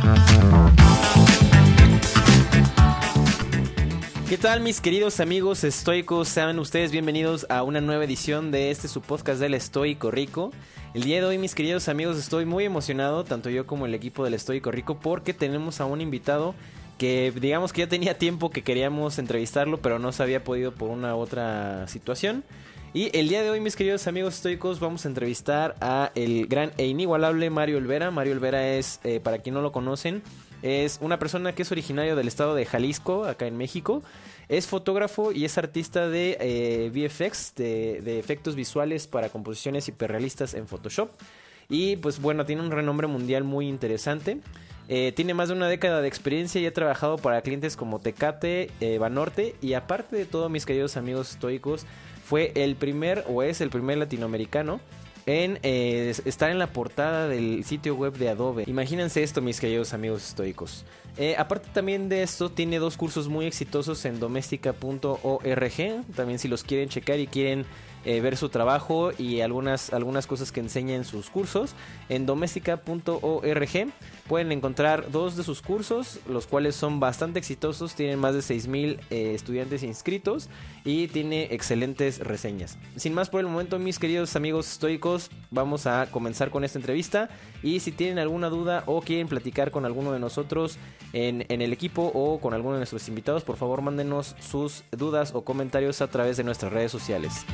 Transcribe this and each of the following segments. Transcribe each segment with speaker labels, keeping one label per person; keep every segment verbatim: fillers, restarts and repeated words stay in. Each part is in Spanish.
Speaker 1: ¿Qué tal, mis queridos amigos estoicos? Sean ustedes bienvenidos a una nueva edición de este su podcast del Estoico Rico. El día de hoy, mis queridos amigos, estoy muy emocionado, tanto yo como el equipo del Estoico Rico, porque tenemos a un invitado que digamos que ya tenía tiempo que queríamos entrevistarlo, pero no se había podido por una u otra situación. Y el día de hoy, mis queridos amigos estoicos, vamos a entrevistar a el gran e inigualable Mario Olvera. Mario Olvera es, eh, para quien no lo conocen, es una persona que es originario del estado de Jalisco, acá en México. Es fotógrafo y es artista de eh, V F X, de, de efectos visuales para composiciones hiperrealistas en Photoshop. Y pues bueno, tiene un renombre mundial muy interesante. Eh, tiene más de una década de experiencia y ha trabajado para clientes como Tecate, eh, Banorte. Y aparte de todo, mis queridos amigos estoicos, fue el primer o es el primer latinoamericano en eh, estar en la portada del sitio web de Adobe. Imagínense esto, mis queridos amigos estoicos. Eh, aparte también de esto, tiene dos cursos muy exitosos en doméstica punto org. También si los quieren checar y quieren eh, ver su trabajo y algunas, algunas cosas que enseña en sus cursos, en doméstica punto org pueden encontrar dos de sus cursos, los cuales son bastante exitosos. Tienen más de seis mil eh, estudiantes inscritos y tiene excelentes reseñas. Sin más por el momento, mis queridos amigos estoicos, vamos a comenzar con esta entrevista. Y si tienen alguna duda o quieren platicar con alguno de nosotros en, en el equipo o con alguno de nuestros invitados, por favor mándenos sus dudas o comentarios a través de nuestras redes sociales.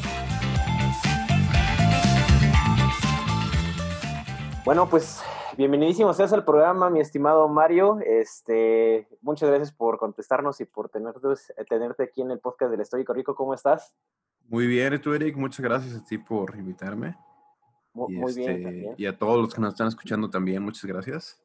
Speaker 1: Bueno, pues bienvenidísimo seas al programa, mi estimado Mario. Este, muchas gracias por contestarnos y por tenerte, tenerte aquí en el podcast del Estoico Rico. ¿Cómo estás?
Speaker 2: Muy bien, ¿y tú, Eric? Muchas gracias a ti por invitarme.
Speaker 1: Muy,
Speaker 2: Y,
Speaker 1: muy
Speaker 2: este,
Speaker 1: bien también.
Speaker 2: y a todos los que nos están escuchando también, muchas gracias.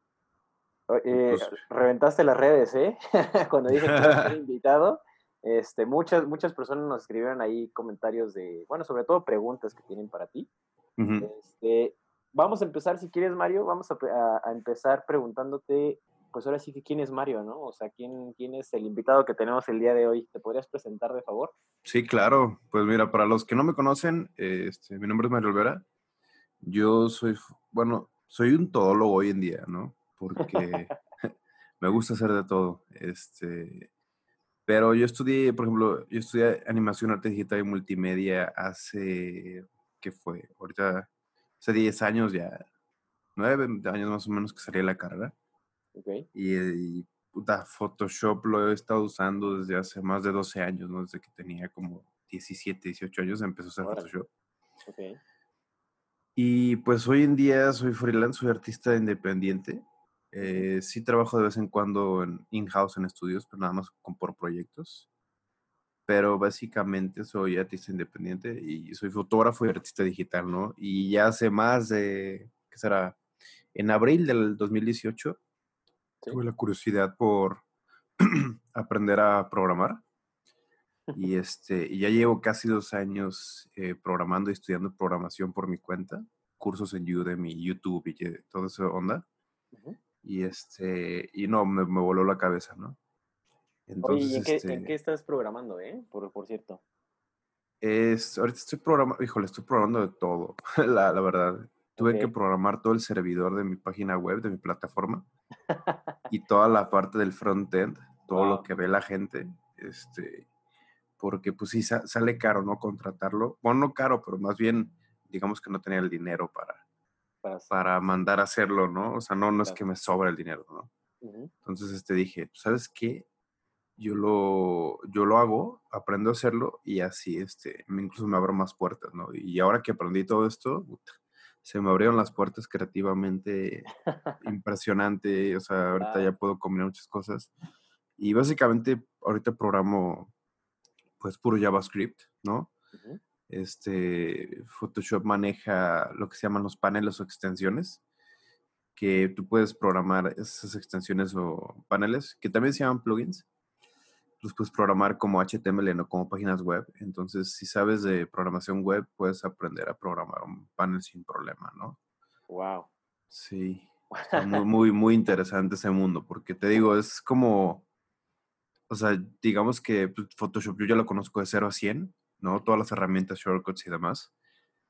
Speaker 1: Eh,
Speaker 2: Pues,
Speaker 1: reventaste las redes, ¿eh? Cuando dije que iba a ser invitado, este, muchas, muchas personas nos escribieron ahí comentarios de, bueno, sobre todo preguntas que tienen para ti.
Speaker 2: uh-huh.
Speaker 1: Este, vamos a empezar, si quieres, Mario, vamos a, a, a empezar preguntándote, pues ahora sí que quién es Mario, ¿no? O sea, ¿quién, quién es el invitado que tenemos el día de hoy? ¿Te podrías presentar, de favor?
Speaker 2: Sí, claro. Pues mira, para los que no me conocen, este, mi nombre es Mario Olvera. Yo soy, bueno, soy un todólogo hoy en día, ¿no? Porque me gusta hacer de todo. Este, pero yo estudié, por ejemplo, yo estudié animación, arte digital y multimedia hace, ¿qué fue? Ahorita, hace diez años ya, nueve años más o menos que salí de la carrera.
Speaker 1: Okay.
Speaker 2: Y, y puta, Photoshop lo he estado usando desde hace más de doce años, ¿no? Desde que tenía como diecisiete, dieciocho años empecé a usar
Speaker 1: Órale.
Speaker 2: Photoshop.
Speaker 1: Okay.
Speaker 2: Y pues hoy en día soy freelance, soy artista independiente. Eh, sí trabajo de vez en cuando en in-house en estudios, pero nada más con, por proyectos. Pero básicamente soy artista independiente y soy fotógrafo y artista digital, ¿no? Y ya hace más de, ¿qué será? En abril del dos mil dieciocho
Speaker 1: ¿Sí?
Speaker 2: tuve la curiosidad por aprender a programar. Y, este, y ya llevo casi dos años eh, programando y estudiando programación por mi cuenta. Cursos en Udemy, YouTube y todo eso onda.
Speaker 1: Uh-huh.
Speaker 2: Y, este, y no, me, me voló la cabeza, ¿no?
Speaker 1: Oye,
Speaker 2: Entonces,
Speaker 1: ¿y en qué,
Speaker 2: este,
Speaker 1: en qué estás programando, eh? Por, por cierto.
Speaker 2: es, ahorita estoy programando, híjole, estoy programando de todo, la, la verdad. Tuve
Speaker 1: Okay.
Speaker 2: que programar todo el servidor de mi página web, de mi plataforma, y toda la parte del front-end, todo
Speaker 1: Wow.
Speaker 2: lo que ve la gente, este, porque pues sí sa- sale caro, ¿no? Contratarlo. Bueno, no caro, pero más bien, digamos que no tenía el dinero para,
Speaker 1: Para,
Speaker 2: para mandar a hacerlo, ¿no? O sea, no, no es
Speaker 1: claro.
Speaker 2: que me sobra el dinero, ¿no?
Speaker 1: Uh-huh.
Speaker 2: Entonces, este, dije, ¿sabes qué? Yo lo, yo lo hago, aprendo a hacerlo y así, este, me- incluso me abro más puertas, ¿no? Y ahora que aprendí todo esto, puta, se me abrieron las puertas creativamente impresionante. O sea, ahorita
Speaker 1: Wow.
Speaker 2: ya puedo combinar muchas cosas. Y básicamente, ahorita programo pues puro JavaScript, ¿no?
Speaker 1: Uh-huh.
Speaker 2: Este, Photoshop maneja lo que se llaman los paneles o extensiones, que tú puedes programar esas extensiones o paneles, que también se llaman plugins. Los puedes programar como H T M L, no como páginas web. Entonces, si sabes de programación web, puedes aprender a programar un panel sin problema, ¿no?
Speaker 1: Wow.
Speaker 2: Sí, está muy, muy, muy interesante ese mundo, porque te digo, es como, o sea, digamos que pues, Photoshop yo ya lo conozco de cero a cien, ¿no? Todas las herramientas, shortcuts y demás.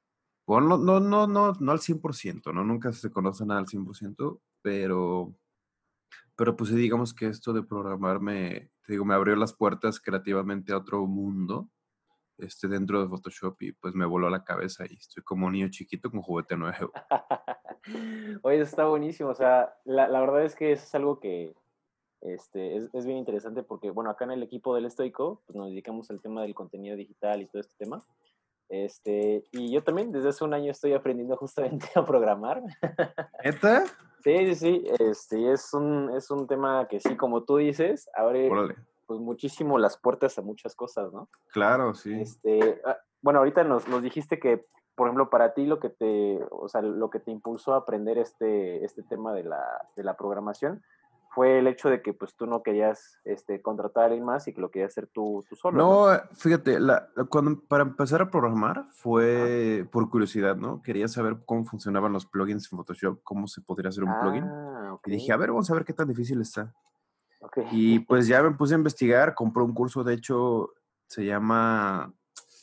Speaker 2: Bueno, no, no, no, no, no al cien por ciento, ¿no? Nunca se conoce nada al cien por ciento, pero, pero pues sí, digamos que esto de programar me, te digo, me abrió las puertas creativamente a otro mundo, este, dentro de Photoshop y pues me voló la cabeza y estoy como un niño chiquito con juguete nuevo.
Speaker 1: Oye, eso está buenísimo. O sea, la, la verdad es que eso es algo que este, es, es bien interesante porque, bueno, acá en el equipo del Estoico, pues nos dedicamos al tema del contenido digital y todo este tema. Este, y yo también desde hace un año estoy aprendiendo justamente a programar.
Speaker 2: ¿Neta?
Speaker 1: Sí, sí, sí, este, es un, es un tema que sí, como tú dices, abre
Speaker 2: Órale.
Speaker 1: pues muchísimo las puertas a muchas cosas, ¿no?
Speaker 2: Claro, sí.
Speaker 1: Este, ah, bueno, ahorita nos, nos dijiste que, por ejemplo, para ti lo que te, o sea, lo que te impulsó a aprender este, este tema de la, de la programación fue el hecho de que pues tú no querías este, contratar a alguien más y que lo querías hacer tú, tú solo, ¿no?
Speaker 2: No, eh, fíjate, la, la- cuando, para empezar a programar
Speaker 1: Ajá.
Speaker 2: fue por curiosidad, ¿no? Quería saber cómo funcionaban los plugins en Photoshop, cómo se podría hacer un plugin.
Speaker 1: Ah, ok,
Speaker 2: Y dije, a ver, vamos a ver qué tan difícil está.
Speaker 1: ok.
Speaker 2: Y pues ya me puse a investigar, compré un curso, de hecho, se llama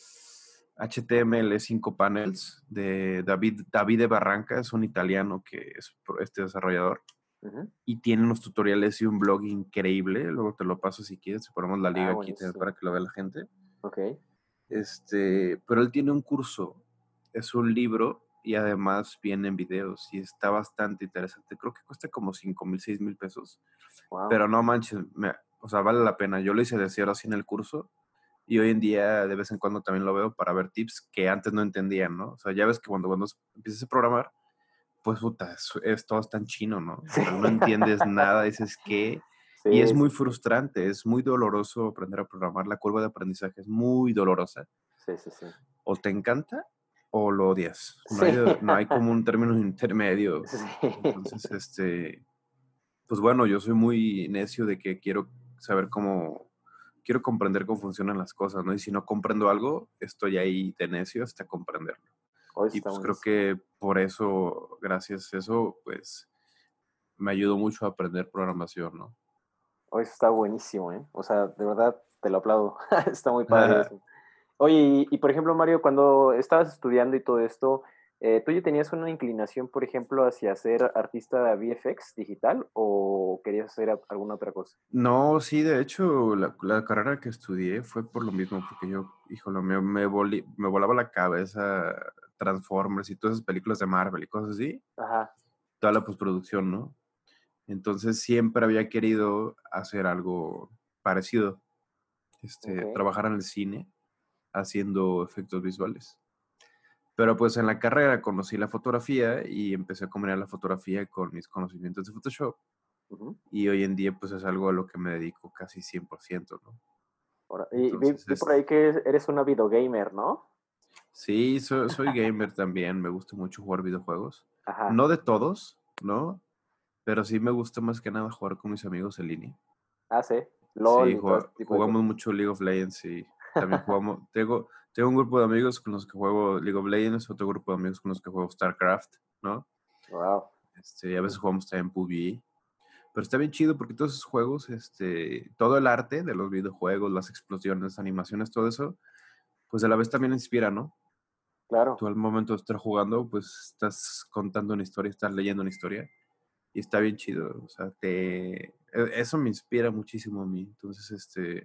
Speaker 2: H T M L cinco Panels de David, Davide Barranca, es un italiano que es pro- este desarrollador
Speaker 1: Ujú.
Speaker 2: y tiene unos tutoriales y un blog increíble. Luego te lo paso si quieres, si ponemos la
Speaker 1: Ah,
Speaker 2: liga aquí te- para
Speaker 1: buenísimo.
Speaker 2: que lo vea la gente.
Speaker 1: Ok.
Speaker 2: Este, pero él tiene un curso, es un libro y además vienen videos y está bastante interesante. Creo que cuesta como cinco mil, seis mil pesos,
Speaker 1: Wow.
Speaker 2: pero no manches, me- o sea, vale la pena. Yo lo hice de cero así en el curso y hoy en día de vez en cuando también lo veo para ver tips que antes no entendía, ¿no? O sea, ya ves que cuando, cuando empiezas a programar, pues puta, es, es todo tan chino, ¿no? O
Speaker 1: Sí.
Speaker 2: sea, no entiendes nada, dices qué. Y es
Speaker 1: Sí,
Speaker 2: muy
Speaker 1: sí, sí.
Speaker 2: frustrante, es muy doloroso aprender a programar. La curva de aprendizaje es muy dolorosa.
Speaker 1: Sí, sí, sí.
Speaker 2: O te encanta o lo odias. No hay,
Speaker 1: Sí.
Speaker 2: de- no hay como un término intermedio.
Speaker 1: Sí.
Speaker 2: Entonces, este, pues bueno, yo soy muy necio de que quiero saber cómo, quiero comprender cómo funcionan las cosas, ¿no? Y si no comprendo algo, estoy ahí de necio hasta comprenderlo.
Speaker 1: Hoy
Speaker 2: Y
Speaker 1: está
Speaker 2: pues creo
Speaker 1: buenísimo.
Speaker 2: que por eso, gracias a eso, pues me ayudó mucho a aprender programación, ¿no?
Speaker 1: Hoy está buenísimo, ¿eh? O sea, de verdad, te lo aplaudo. Está muy padre eso. Oye, y, y, por ejemplo, Mario, cuando estabas estudiando y todo esto, eh, ¿tú ya tenías una inclinación, por ejemplo, hacia ser artista de V F X digital o querías hacer a- alguna otra cosa?
Speaker 2: No, sí, de hecho, la, la carrera que estudié fue por lo mismo, porque yo, híjole, me, me, volí- me volaba la cabeza Transformers y todas esas películas de Marvel y cosas así,
Speaker 1: Ajá,
Speaker 2: toda la postproducción, ¿no? Entonces siempre había querido hacer algo parecido,
Speaker 1: ok.
Speaker 2: este, trabajar en el cine haciendo efectos visuales. Pero pues en la carrera conocí la fotografía y empecé a combinar la fotografía con mis conocimientos de Photoshop
Speaker 1: Ujú.
Speaker 2: y hoy en día pues es algo a lo que me dedico casi cien por ciento, ¿no?
Speaker 1: Ahora, y vi,
Speaker 2: Entonces
Speaker 1: vi por
Speaker 2: es,
Speaker 1: ahí que eres una videogamer, ¿no?
Speaker 2: sí, soy, soy gamer también, me gusta mucho jugar videojuegos.
Speaker 1: Ajá.
Speaker 2: No de todos, ¿no? Pero sí me gusta más que nada jugar con mis amigos en línea.
Speaker 1: Ah, sí. LOL
Speaker 2: Sí,
Speaker 1: y todo este
Speaker 2: jua-
Speaker 1: tipo de
Speaker 2: jugamos
Speaker 1: cosas.
Speaker 2: mucho League of Legends y también jugamos, tengo, tengo un grupo de amigos con los que juego League of Legends, otro grupo de amigos con los que juego StarCraft, ¿no?
Speaker 1: Wow.
Speaker 2: Este, a veces jugamos también P U B G. Pero está bien chido porque todos esos juegos, este, todo el arte de los videojuegos, las explosiones, animaciones, todo eso, pues a la vez también inspira, ¿no?
Speaker 1: Claro.
Speaker 2: Tú al momento de estar jugando, pues estás contando una historia, estás leyendo una historia y está bien chido. O sea, te, e- eso me inspira muchísimo a mí. Entonces, este,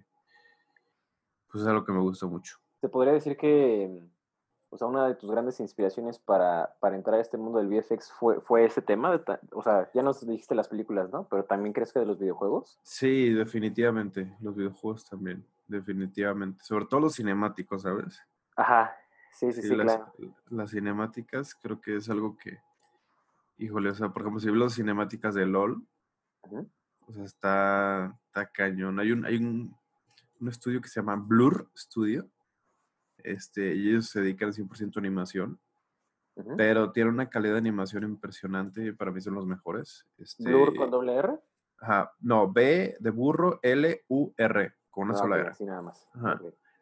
Speaker 2: pues es algo que me gusta mucho.
Speaker 1: Te podría decir que, o sea, una de tus grandes inspiraciones para, para entrar a este mundo del V F X fue, fue ese tema. De ta- o sea, ya nos dijiste las películas, ¿no? Pero también crees que de los videojuegos.
Speaker 2: Sí, definitivamente. Los videojuegos también, definitivamente. Sobre todo los cinemáticos, ¿sabes?
Speaker 1: Ajá. Sí, sí,
Speaker 2: Sí,
Speaker 1: sí,
Speaker 2: las,
Speaker 1: claro.
Speaker 2: las cinemáticas creo que es algo que, híjole, o sea, por ejemplo, si veo las cinemáticas de LOL,
Speaker 1: Ujú,
Speaker 2: o sea, está, está cañón. Hay un, hay un, un estudio que se llama Blur Studio, este, y ellos se dedican cien por ciento a animación,
Speaker 1: ujú.
Speaker 2: pero tienen una calidad de animación impresionante, para mí son los mejores.
Speaker 1: Blur con
Speaker 2: Este,
Speaker 1: doble R.
Speaker 2: ajá, no, B de burro, L, U, R, con una
Speaker 1: Ah, ok,
Speaker 2: sola R.
Speaker 1: así nada más. Ok.
Speaker 2: Ajá.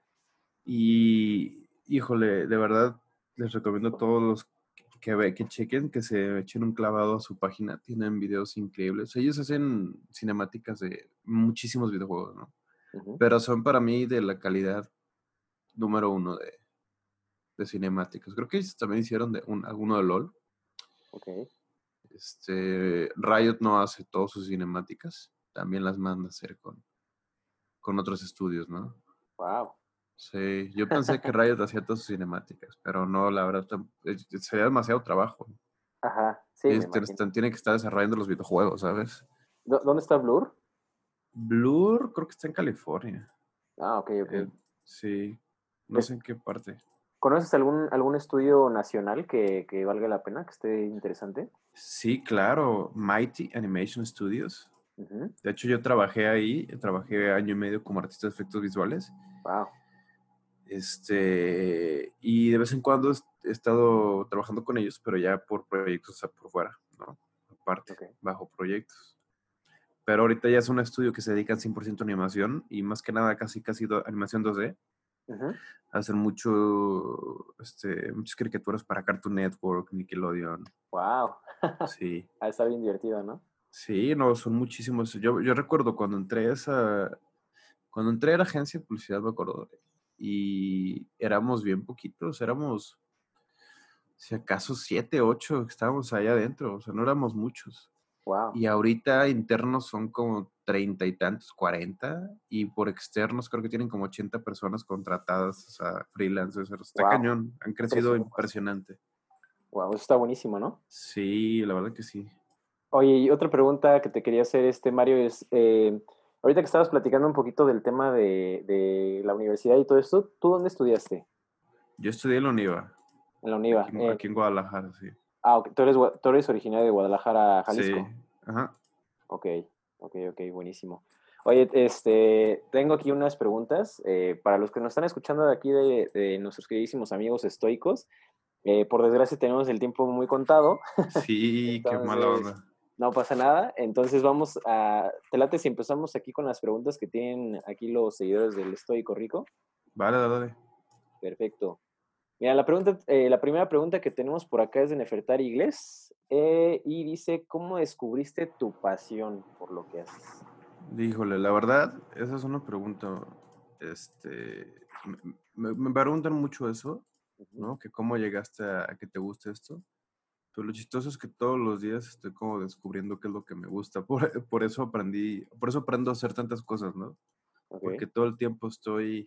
Speaker 2: Y, híjole, de verdad, les recomiendo a todos los que, ve, que chequen, que se echen un clavado a su página. Tienen videos increíbles. Ellos hacen cinemáticas de muchísimos videojuegos, ¿no?
Speaker 1: Ujú.
Speaker 2: Pero son para mí de la calidad número uno de, de cinemáticas. Creo que ellos también hicieron de un, alguno de LOL.
Speaker 3: Ok.
Speaker 2: Este, Riot no hace todas sus cinemáticas. También las manda a hacer con, con otros estudios, ¿no?
Speaker 3: Wow.
Speaker 2: Sí, yo pensé que Riot hacía todas sus cinemáticas, pero no, la verdad, tam- eh, sería demasiado trabajo.
Speaker 3: Ajá, sí, me
Speaker 2: Ellos ten-
Speaker 3: imagino.
Speaker 2: están- tienen que estar desarrollando los videojuegos, ¿sabes?
Speaker 3: ¿Dó- ¿Dónde está Blur?
Speaker 2: Blur creo que está en California.
Speaker 3: Ah, ok, ok.
Speaker 2: Eh, sí, no
Speaker 3: Es-
Speaker 2: sé en qué parte.
Speaker 3: ¿Conoces algún, algún estudio nacional que, que valga la pena, que esté interesante?
Speaker 2: Sí, claro, Mighty Animation Studios.
Speaker 3: Ujú.
Speaker 2: De hecho, yo trabajé ahí, trabajé año y medio como artista de efectos visuales.
Speaker 3: Wow.
Speaker 2: Este, y de vez en cuando he he estado trabajando con ellos, pero ya por proyectos, o sea, por fuera, ¿no? Aparte,
Speaker 3: Ok.
Speaker 2: bajo proyectos. Pero ahorita ya es un estudio que se dedica al cien por ciento a animación y más que nada casi casi do- animación dos D.
Speaker 3: Ujú.
Speaker 2: Hacen mucho, este, muchas caricaturas para Cartoon Network, Nickelodeon.
Speaker 3: Wow.
Speaker 2: Sí,
Speaker 3: Ah, está bien divertido, ¿no?
Speaker 2: sí, no, son muchísimos. Yo, yo recuerdo cuando entré a esa, cuando entré a la agencia de publicidad, me acuerdo, y éramos bien poquitos, éramos, si acaso, siete, ocho que estábamos allá adentro, o sea, no éramos muchos.
Speaker 3: Wow.
Speaker 2: Y ahorita internos son como treinta y tantos, cuarenta, y por externos creo que tienen como ochenta personas contratadas, o sea, freelancers. Está
Speaker 3: Wow.
Speaker 2: cañón, han crecido
Speaker 3: Crecieron.
Speaker 2: impresionante.
Speaker 3: Wow, eso está buenísimo, ¿no?
Speaker 2: Sí, la verdad que sí.
Speaker 3: Oye, y otra pregunta que te quería hacer, este, Mario, es, eh, ahorita que estabas platicando un poquito del tema de, de la universidad y todo esto, ¿tú dónde estudiaste?
Speaker 2: Yo estudié en la UNIVA,
Speaker 3: En la
Speaker 2: aquí,
Speaker 3: UNIVA.
Speaker 2: en-
Speaker 3: En-
Speaker 2: aquí en Guadalajara, sí.
Speaker 3: ah, ok, tú eres, gua- tú eres originario de Guadalajara,
Speaker 2: Sí,
Speaker 3: Jalisco.
Speaker 2: ajá.
Speaker 3: Ok, ok, ok, buenísimo. Oye, este, tengo aquí unas preguntas eh, para los que nos están escuchando de aquí de, de nuestros queridísimos amigos estoicos. Eh, por desgracia tenemos el tiempo muy contado,
Speaker 2: Sí, qué mala
Speaker 3: entonces
Speaker 2: onda.
Speaker 3: no pasa nada. Entonces vamos a, te late si empezamos aquí con las preguntas que tienen aquí los seguidores del Estoico Rico.
Speaker 2: Vale, dale, dale.
Speaker 3: Perfecto. Mira, la pregunta, eh, la primera pregunta que tenemos por acá es de Nefertari Iglesias eh, y dice, ¿cómo descubriste tu pasión por lo que haces?
Speaker 2: Híjole, la verdad, esa es una pregunta, este, me, me- me preguntan mucho eso,
Speaker 3: Ujú.
Speaker 2: ¿no? Que cómo llegaste a, a que te guste esto. Pero lo chistoso es que todos los días estoy como descubriendo qué es lo que me gusta. Por, por eso aprendí, por eso aprendo a hacer tantas cosas, ¿no?
Speaker 3: Ok,
Speaker 2: Porque todo el tiempo estoy,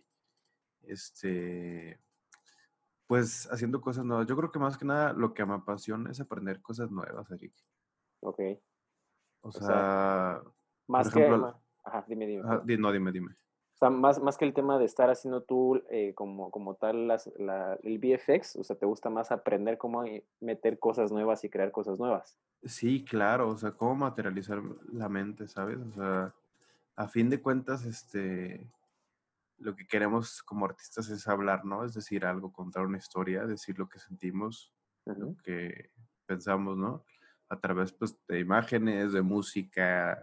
Speaker 2: este, pues haciendo cosas nuevas. Yo creo que más que nada lo que me apasiona es aprender cosas nuevas, Eric.
Speaker 3: ok.
Speaker 2: O
Speaker 3: O sea,
Speaker 2: sea, por
Speaker 3: más que,
Speaker 2: ejemplo,
Speaker 3: ma- ajá, dime, dime,
Speaker 2: ah,
Speaker 3: perdón.
Speaker 2: di- no, dime, dime.
Speaker 3: O sea, más, más que el tema de estar haciendo tú eh, como, como tal las, la, el V F X, o sea, te gusta más aprender cómo eh, meter cosas nuevas y crear cosas nuevas.
Speaker 2: Sí, claro, o sea, cómo materializar la mente, ¿sabes? O sea, a fin de cuentas, este, lo que queremos como artistas es hablar, ¿no? Es decir algo, contar una historia, decir lo que sentimos, lo
Speaker 3: Ujú.
Speaker 2: que pensamos, ¿no? A través, pues, de imágenes, de música,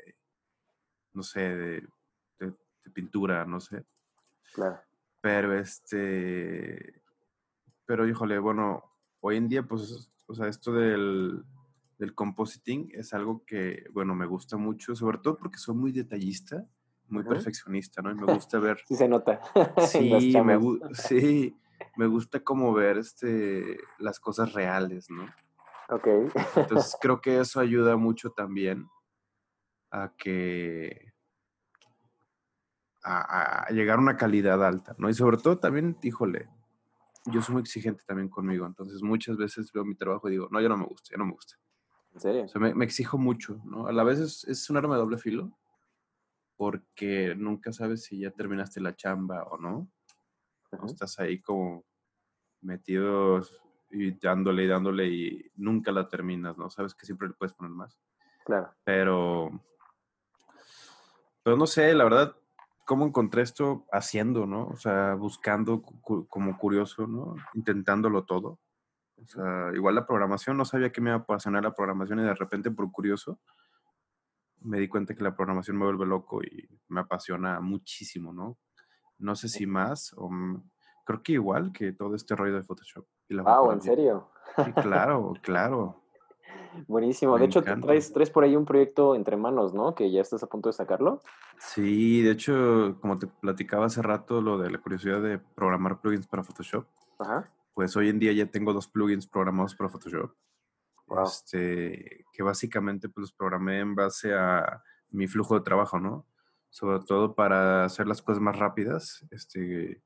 Speaker 2: no sé, de, de- de pintura, no sé.
Speaker 3: Claro.
Speaker 2: Pero este, pero híjole, bueno, hoy en día, pues, o sea, esto del, del compositing es algo que, bueno, me gusta mucho, sobre todo porque soy muy detallista, muy
Speaker 3: Ujú.
Speaker 2: perfeccionista, ¿no? Y me gusta ver,
Speaker 3: Sí se nota en las
Speaker 2: sí, me,
Speaker 3: chambas.
Speaker 2: gu- sí, me gusta como ver este, las cosas reales, ¿no?
Speaker 3: Ok.
Speaker 2: Entonces creo que eso ayuda mucho también a que, a, a llegar a una calidad alta, ¿no? Y sobre todo también, híjole, yo soy muy exigente también conmigo, entonces muchas veces veo mi trabajo y digo, no, ya no me gusta, ya no me gusta.
Speaker 3: ¿En
Speaker 2: O
Speaker 3: serio?
Speaker 2: sea, me, me exijo mucho, ¿no? A la vez es, es un arma de doble filo, porque nunca sabes si ya terminaste la chamba o no. O
Speaker 3: Ujú.
Speaker 2: estás ahí como metido y dándole y dándole y nunca la terminas, ¿no? Sabes que siempre le puedes poner más.
Speaker 3: Claro.
Speaker 2: Pero, pero no sé, la verdad, cómo encontré esto haciendo, ¿no? O sea, buscando cu- como curioso, ¿no? Intentándolo todo. O
Speaker 3: Ujú.
Speaker 2: sea, igual la programación, no sabía que me iba a apasionar la programación y de repente por curioso me di cuenta que la programación me vuelve loco y me apasiona muchísimo, ¿no? No sé si más o m- creo que igual que todo este rollo de Photoshop y la
Speaker 3: Wow, ¿en
Speaker 2: fotografía.
Speaker 3: serio?
Speaker 2: Sí, claro, claro,
Speaker 3: Buenísimo.
Speaker 2: me
Speaker 3: De hecho, te-
Speaker 2: encanta.
Speaker 3: traes, traes por ahí un proyecto entre manos, ¿no? Que ya estás a punto de sacarlo.
Speaker 2: Sí, de hecho, como te platicaba hace rato, lo de la curiosidad de programar plugins para Photoshop,
Speaker 3: Ajá.
Speaker 2: pues hoy en día ya tengo dos plugins programados para Photoshop.
Speaker 3: Wow.
Speaker 2: Este, que básicamente pues los programé en base a mi flujo de trabajo, ¿no? Sobre todo para hacer las cosas más rápidas. Este,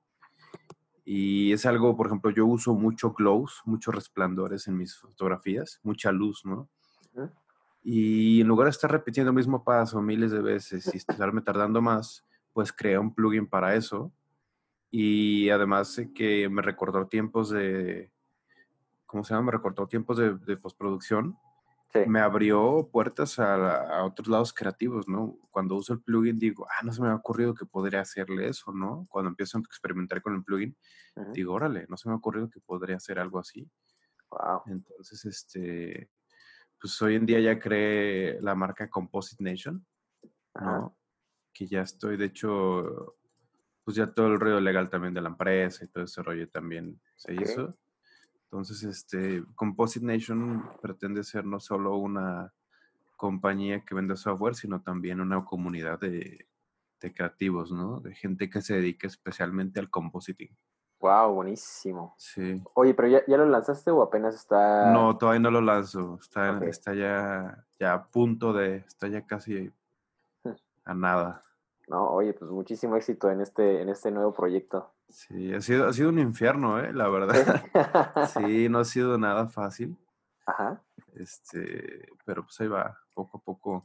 Speaker 2: y es algo, por ejemplo, yo uso mucho glows, muchos resplandores en mis fotografías, mucha luz, ¿no?
Speaker 3: Uh-huh.
Speaker 2: Y en lugar de estar repitiendo el mismo paso miles de veces y estarme tardando más, pues creé un plugin para eso. Y además eh, que me recortó tiempos de, ¿cómo se llama? Me recortó tiempos de, de postproducción.
Speaker 3: Sí.
Speaker 2: Me abrió puertas a, a otros lados creativos, ¿no? Cuando uso el plugin digo, ah, no se me ha ocurrido que podría hacerle eso, ¿no? Cuando empiezo a experimentar con el plugin,
Speaker 3: Uh-huh.
Speaker 2: digo, órale, no se me ha ocurrido que podría hacer algo así.
Speaker 3: Wow.
Speaker 2: Entonces, este, pues hoy en día ya creé la marca Composite Nation, ¿no?
Speaker 3: Ajá.
Speaker 2: Que ya estoy, de hecho, pues ya todo el rollo legal también de la empresa y todo ese rollo también se
Speaker 3: Ok.
Speaker 2: hizo. Entonces, este, Composite Nation pretende ser no solo una compañía que vende software, sino también una comunidad de, de creativos, ¿no? De gente que se dedica especialmente al compositing.
Speaker 3: Wow, buenísimo.
Speaker 2: Sí.
Speaker 3: Oye, pero ya, ¿ya lo lanzaste o apenas está?
Speaker 2: No, todavía no lo lanzo. Está,
Speaker 3: Ok.
Speaker 2: está ya, ya a punto de, está ya casi a nada.
Speaker 3: No, oye, pues muchísimo éxito en este, en este nuevo proyecto.
Speaker 2: Sí, ha sido, ha sido un infierno, ¿eh? La verdad.
Speaker 3: Sí.
Speaker 2: Sí, no ha sido nada fácil.
Speaker 3: Ajá.
Speaker 2: Este, pero pues ahí va, poco a poco.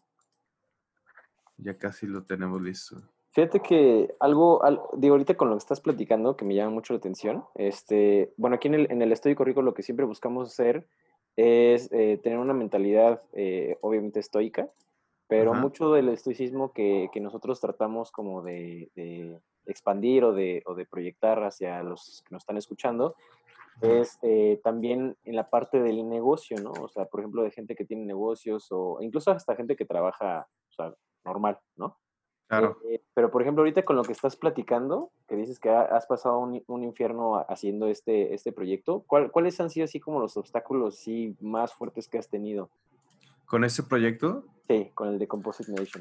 Speaker 2: Ya casi lo tenemos listo.
Speaker 3: Fíjate que algo, al- digo, ahorita con lo que estás platicando, que me llama mucho la atención, este, bueno, aquí en el, en el Estoico Rico lo que siempre buscamos hacer es eh, tener una mentalidad, eh, obviamente, estoica, pero
Speaker 2: Ajá.
Speaker 3: mucho del estoicismo que, que nosotros tratamos como de, de expandir o de, o de proyectar hacia los que nos están escuchando
Speaker 2: Ajá.
Speaker 3: es eh, también en la parte del negocio, ¿no? O sea, por ejemplo, de gente que tiene negocios o incluso hasta gente que trabaja, o sea, normal, ¿no?
Speaker 2: Claro.
Speaker 3: Eh, pero, por ejemplo, ahorita con lo que estás platicando, que dices que ha- has pasado un, un infierno haciendo este, este proyecto, ¿cuál- ¿cuáles han sido así como los obstáculos sí, más fuertes que has tenido?
Speaker 2: Con este proyecto,
Speaker 3: Sí, con el de Composite Nation.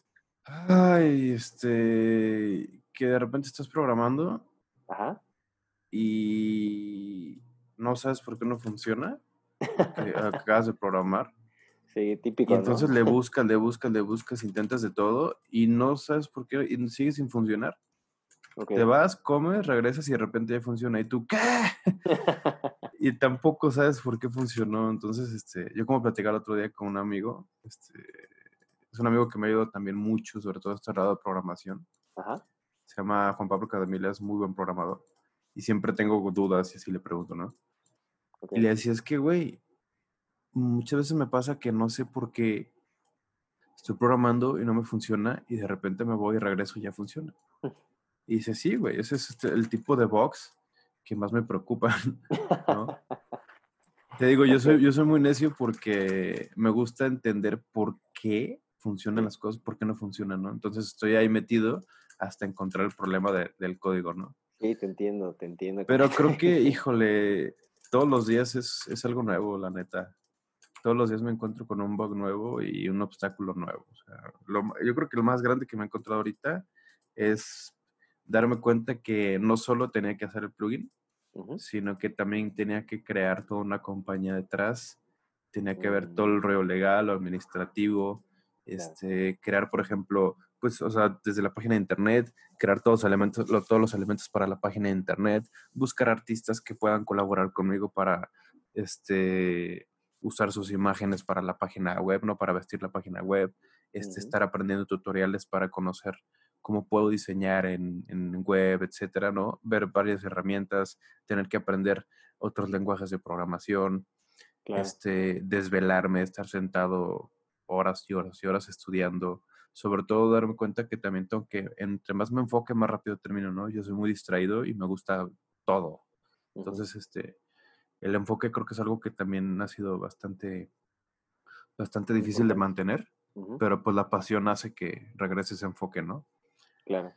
Speaker 2: ay, este, que de repente estás programando
Speaker 3: Ajá.
Speaker 2: y no sabes por qué no funciona lo que acabas de programar.
Speaker 3: Sí,
Speaker 2: Y
Speaker 3: típico, ¿no?
Speaker 2: entonces le buscas, le buscas, le buscas, intentas de todo y no sabes por qué y sigue sin funcionar.
Speaker 3: Ok.
Speaker 2: Te vas, comes, regresas y de repente ya funciona. Y tú, ¿qué? Y tampoco sabes por qué funcionó. Entonces, este, yo como platicaba el otro día con un amigo, este, es un amigo que me ha ayudado también mucho, sobre todo este lado de programación.
Speaker 3: Ajá.
Speaker 2: Se llama Juan Pablo Cademila, es muy buen programador. Y siempre tengo dudas y así le pregunto, ¿no?
Speaker 3: Ok.
Speaker 2: Y le decía, es que, güey, muchas veces me pasa que no sé por qué estoy programando y no me funciona y de repente me voy y regreso y ya funciona. Y dice, sí, güey, ese es este, el tipo de bugs que más me preocupan, ¿no? Te digo, yo soy,
Speaker 3: Ok.
Speaker 2: yo soy muy necio porque me gusta entender por qué funcionan
Speaker 3: Sí.
Speaker 2: las cosas, por qué no funcionan, ¿no? Entonces estoy ahí metido hasta encontrar el problema de- del código, ¿no?
Speaker 3: Sí, te entiendo, te entiendo.
Speaker 2: Pero creo que, híjole, todos los días es, es algo nuevo, la neta. Todos los días me encuentro con un bug nuevo y un obstáculo nuevo. O sea, lo ma- yo creo que lo más grande que me he encontrado ahorita es darme cuenta que no solo tenía que hacer el plugin,
Speaker 3: Ujú.
Speaker 2: sino que también tenía que crear toda una compañía detrás, tenía que ver todo
Speaker 3: Mm,
Speaker 2: el rollo legal o administrativo,
Speaker 3: claro.
Speaker 2: este, crear, por ejemplo, pues, o sea, desde la página de internet, crear todos los elementos, lo- todos los elementos para la página de internet, buscar artistas que puedan colaborar conmigo para, este, usar sus imágenes para la página web, no para vestir la página web, este,
Speaker 3: Ujú.
Speaker 2: estar aprendiendo tutoriales para conocer cómo puedo diseñar en, en web, etcétera, ¿no? Ver varias herramientas, tener que aprender otros lenguajes de programación,
Speaker 3: Claro.
Speaker 2: este, desvelarme, estar sentado horas y horas y horas estudiando. Sobre todo darme cuenta que también tengo que, entre más me enfoque, más rápido termino, ¿no? Yo soy muy distraído y me gusta todo.
Speaker 3: Ujú.
Speaker 2: Entonces, este, el enfoque creo que es algo que también ha sido bastante, bastante difícil de
Speaker 3: Importante.
Speaker 2: mantener,
Speaker 3: Ujú.
Speaker 2: pero pues la pasión hace que regrese ese enfoque, ¿no?
Speaker 3: Claro.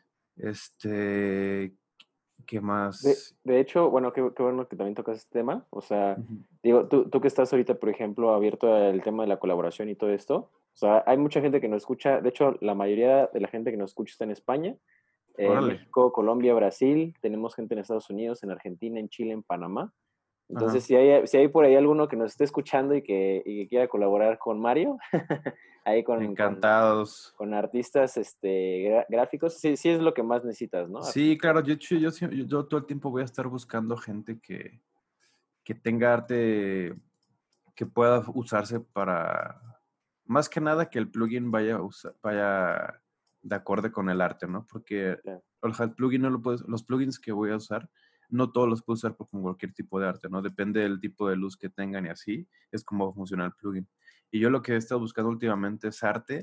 Speaker 2: Este, ¿qué
Speaker 3: De,
Speaker 2: más?
Speaker 3: de hecho, bueno, qué, qué bueno que también tocas este tema. O sea,
Speaker 2: Ujú.
Speaker 3: digo, tú, tú que estás ahorita, por ejemplo, abierto al tema de la colaboración y todo esto, o sea, hay mucha gente que nos escucha, de hecho, la mayoría de la gente que nos escucha está en España, eh,
Speaker 2: Órale.
Speaker 3: México, Colombia, Brasil, tenemos gente en Estados Unidos, en Argentina, en Chile, en Panamá. Entonces,
Speaker 2: Ajá.
Speaker 3: si hay, si hay por ahí alguno que nos esté escuchando y que, y que quiera colaborar con Mario, ahí con, con,
Speaker 2: Encantados.
Speaker 3: con artistas este, gra- gráficos, sí, sí es lo que más necesitas, ¿no?
Speaker 2: Sí,
Speaker 3: Artistas.
Speaker 2: claro, yo, yo, yo, sí- yo- yo todo el tiempo voy a estar buscando gente que, que tenga arte que pueda usarse para, más que nada que el plugin vaya, a usa- vaya de acorde con el arte, ¿no? Porque
Speaker 3: Claro.
Speaker 2: o sea, el plugin no lo puedes, los plugins que voy a usar, no todos los puedo usar por- con cualquier tipo de arte, ¿no? Depende del tipo de luz que tengan y así, es como funciona el plugin. Y yo lo que he estado buscando últimamente es arte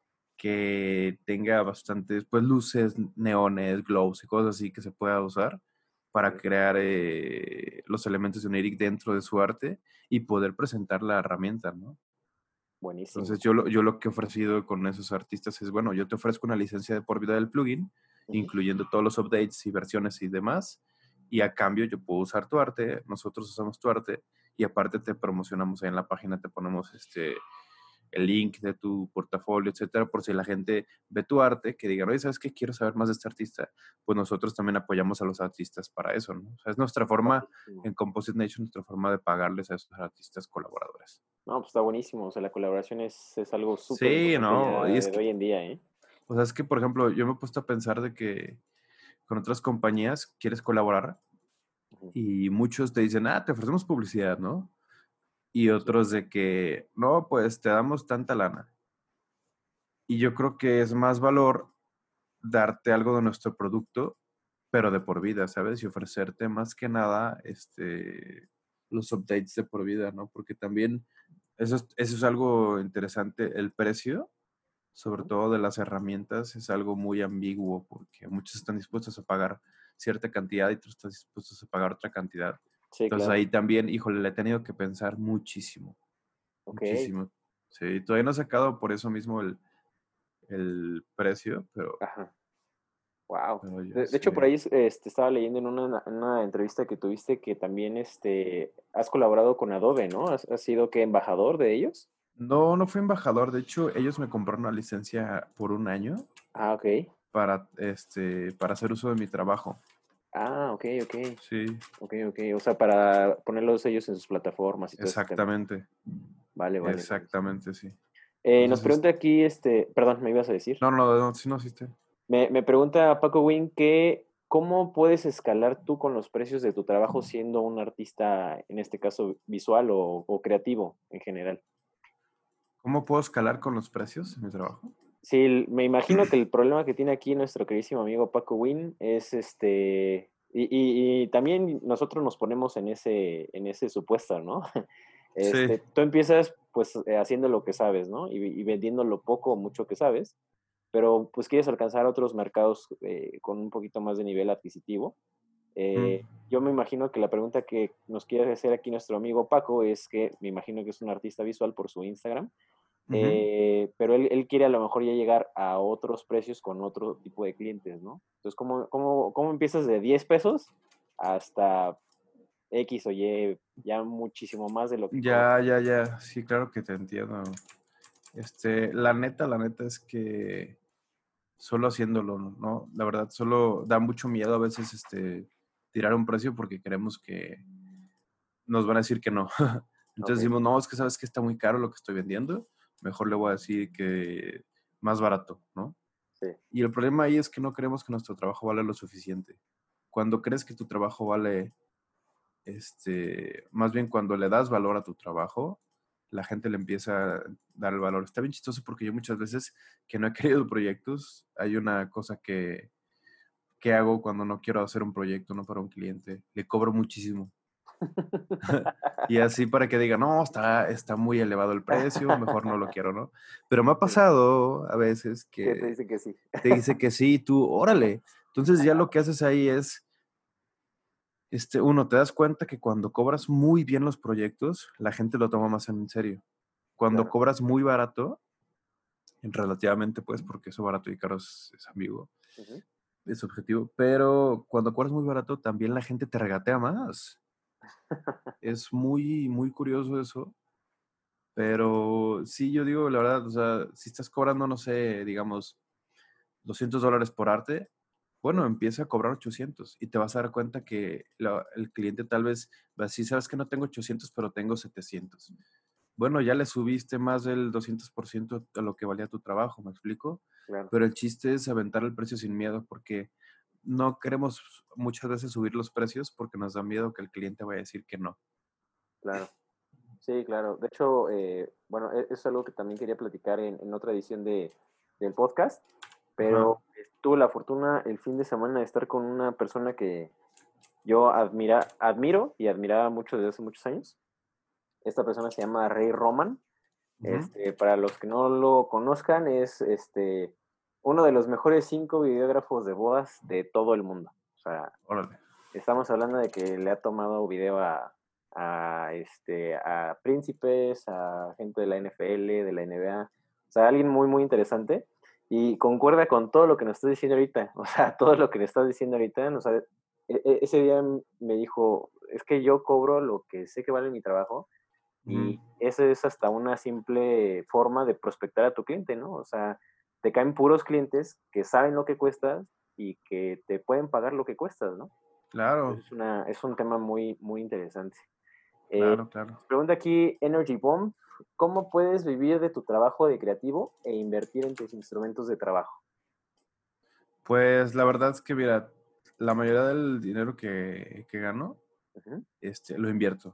Speaker 2: que tenga bastantes, pues, luces, neones, glows y cosas así que se pueda usar para
Speaker 3: Ok,
Speaker 2: crear eh, los elementos de Oniric dentro de su arte y poder presentar la herramienta, ¿no?
Speaker 3: buenísimo.
Speaker 2: Entonces, yo lo, yo lo que he ofrecido con esos artistas es, bueno, yo te ofrezco una licencia de por vida del plugin,
Speaker 3: Ujú.
Speaker 2: incluyendo todos los updates y versiones y demás, y a cambio yo puedo usar tu arte, nosotros usamos tu arte, y aparte te promocionamos ahí en la página, te ponemos este el link de tu portafolio, etcétera, por si la gente ve tu arte, que digan, oye, ¿sabes qué? Quiero saber más de este artista. Pues nosotros también apoyamos a los artistas para eso, ¿no? O sea, es nuestra forma,
Speaker 3: Buenísimo.
Speaker 2: en Composite Nation, nuestra forma de pagarles a esos artistas colaboradores.
Speaker 3: No, pues está buenísimo. O sea, la colaboración es, es algo súper
Speaker 2: Sí,
Speaker 3: importante
Speaker 2: no,
Speaker 3: ya
Speaker 2: y es
Speaker 3: de
Speaker 2: que,
Speaker 3: hoy en día, ¿eh?
Speaker 2: o sea, es que, por ejemplo, yo me he puesto a pensar de que con otras compañías quieres colaborar
Speaker 3: Ujú.
Speaker 2: y muchos te dicen, ah, te ofrecemos publicidad, ¿no? Y
Speaker 3: Sí,
Speaker 2: otros de que, no, pues te damos tanta lana. Y yo creo que es más valor darte algo de nuestro producto, pero de por vida, ¿sabes? Y ofrecerte más que nada este, los updates de por vida, ¿no? Porque también eso es, eso es algo interesante. El precio, sobre
Speaker 3: ujú.
Speaker 2: todo de las herramientas, es algo muy ambiguo porque muchos están dispuestos a pagar cierta cantidad y otros están dispuestos a pagar otra cantidad.
Speaker 3: Sí,
Speaker 2: Entonces
Speaker 3: claro.
Speaker 2: ahí también, híjole, le he tenido que pensar muchísimo,
Speaker 3: Ok.
Speaker 2: muchísimo. Sí, todavía no he sacado por eso mismo el, el precio, pero,
Speaker 3: Ajá. Wow.
Speaker 2: pero ya
Speaker 3: De, de hecho, por
Speaker 2: sé.
Speaker 3: ahí este, estaba leyendo en una, una entrevista que tuviste que también este, has colaborado con Adobe, ¿no? ¿Has, has sido qué embajador de ellos?
Speaker 2: No, no fui embajador. De hecho, ellos me compraron una licencia por un año
Speaker 3: Ah, ok.
Speaker 2: para, este, para hacer uso de mi trabajo.
Speaker 3: Ah, ok, ok.
Speaker 2: Sí,
Speaker 3: Ok, ok. O sea, para ponerlos ellos en sus plataformas y todo ese tema.
Speaker 2: exactamente.
Speaker 3: Vale, vale, buenísimo.
Speaker 2: Exactamente, sí.
Speaker 3: Eh, nos
Speaker 2: Entonces,
Speaker 3: pregunta
Speaker 2: este,
Speaker 3: aquí, este, perdón, me ibas a decir.
Speaker 2: no, no, no, sí, no, sí, este.
Speaker 3: Me, me pregunta Paco Win que ¿cómo puedes escalar tú con los precios de tu trabajo siendo un artista, en este caso visual o, o creativo en general?
Speaker 2: ¿Cómo puedo escalar con los precios en mi trabajo?
Speaker 3: Sí, el- me imagino que el problema que tiene aquí nuestro queridísimo amigo Paco Win es este, y, y- y también nosotros nos ponemos en ese, en ese supuesto, ¿no?
Speaker 2: Sí.
Speaker 3: Este, tú empiezas pues eh, haciendo lo que sabes, ¿no? Y, y vendiendo lo poco o mucho que sabes, pero pues quieres alcanzar otros mercados eh, con un poquito más de nivel adquisitivo.
Speaker 2: Mm,
Speaker 3: Eh, yo me imagino que la pregunta que nos quiere hacer aquí nuestro amigo Paco es que me imagino que es un artista visual por su Instagram,
Speaker 2: ujú.
Speaker 3: eh, pero él, él quiere a lo mejor ya llegar a otros precios con otro tipo de clientes, ¿no? Entonces, ¿cómo, cómo, cómo empiezas de diez pesos hasta X o Y, ya muchísimo más de lo que cobras?
Speaker 2: Ya, ya, ya. Sí, claro que te entiendo. Este, la neta, la neta es que solo haciéndolo, ¿no? La verdad, solo da mucho miedo a veces este, tirar un precio porque queremos que nos van a decir que no.
Speaker 3: Ok,
Speaker 2: Entonces decimos, no, es que sabes que está muy caro lo que estoy vendiendo, mejor le voy a decir que más barato, ¿no?
Speaker 3: sí,
Speaker 2: Y el problema ahí es que no creemos que nuestro trabajo vale lo suficiente. Cuando crees que tu trabajo vale, este, más bien cuando le das valor a tu trabajo, la gente le empieza a dar el valor. Está bien chistoso porque yo muchas veces que no he querido proyectos, hay una cosa que, que hago cuando no quiero hacer un proyecto, no para un cliente, le cobro muchísimo. Y así para que diga, no, está, está muy elevado el precio, mejor no lo quiero, ¿no? Pero me ha
Speaker 3: sí,
Speaker 2: pasado a veces
Speaker 3: que te
Speaker 2: que
Speaker 3: dice que sí.
Speaker 2: te dice que sí, tú, órale. Entonces ya lo que haces ahí es, este, uno, te das cuenta que cuando cobras muy bien los proyectos, la gente lo toma más en serio. Cuando
Speaker 3: Claro.
Speaker 2: cobras muy barato, relativamente pues, porque eso barato y caro es, es ambiguo,
Speaker 3: Ujú.
Speaker 2: es subjetivo, pero cuando cobras muy barato, también la gente te regatea más. Es muy, muy curioso eso. Pero sí, yo digo, la verdad, o sea, si estás cobrando, no sé, digamos, doscientos dólares por arte, bueno, empieza a cobrar ochocientos y te vas a dar cuenta que la- el cliente tal vez va a decir, sabes que no tengo ochocientos, pero tengo setecientos. Bueno, ya le subiste más del doscientos por ciento a lo que valía tu trabajo, ¿me explico?
Speaker 3: Claro,
Speaker 2: Pero el chiste es aventar el precio sin miedo porque no queremos muchas veces subir los precios porque nos da miedo que el cliente vaya a decir que no.
Speaker 3: claro. Sí, claro. De hecho, eh, bueno, e- es algo que también quería platicar en, en otra edición de, del podcast,
Speaker 2: Ajá.
Speaker 3: pero eh, tuve la fortuna el fin de semana de estar con una persona que yo admira, admiro y admiraba mucho desde hace muchos años. Esta persona se llama Ray Roman.
Speaker 2: Ujú.
Speaker 3: Este, para los que no lo conozcan, es este, uno de los mejores cinco videógrafos de bodas de todo el mundo. O sea,
Speaker 2: Órale.
Speaker 3: estamos hablando de que le ha tomado video a, a, este, a príncipes, a gente de la N F L, de la N B A. O sea, alguien muy, muy interesante. Y concuerda con todo lo que nos estás diciendo ahorita. O sea, todo lo que le estás diciendo ahorita. O sea, e- e- ese día me dijo, es que yo cobro lo que sé que vale mi trabajo
Speaker 2: Ujú.
Speaker 3: y eso es hasta una simple forma de prospectar a tu cliente, ¿no? O sea, te caen puros clientes que saben lo que cuestas y que te pueden pagar lo que cuestas, ¿no?
Speaker 2: Claro,
Speaker 3: Entonces es, una, es un tema muy, muy interesante. Eh,
Speaker 2: claro, claro.
Speaker 3: pregunta aquí Energy Bomb, ¿cómo puedes vivir de tu trabajo de creativo e invertir en tus instrumentos de trabajo?
Speaker 2: Pues la verdad es que, mira, la mayoría del dinero que, que gano,
Speaker 3: Ujú,
Speaker 2: este, lo invierto.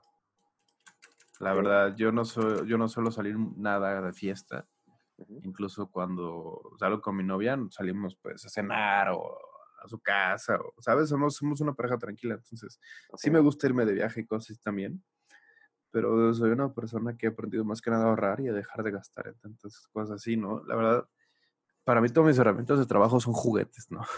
Speaker 2: La
Speaker 3: ok,
Speaker 2: verdad, yo no soy, yo no suelo salir nada de fiesta.
Speaker 3: ujú,
Speaker 2: Incluso cuando salgo con mi novia, salimos pues a cenar o a su casa, o, ¿sabes? Somos, somos una pareja tranquila, entonces
Speaker 3: ok,
Speaker 2: sí me gusta irme de viaje y cosas así también, pero soy una persona que he aprendido más que nada a ahorrar y a dejar de gastar en tantas cosas así, ¿no? La verdad, para mí todas mis herramientas de trabajo son juguetes, ¿no?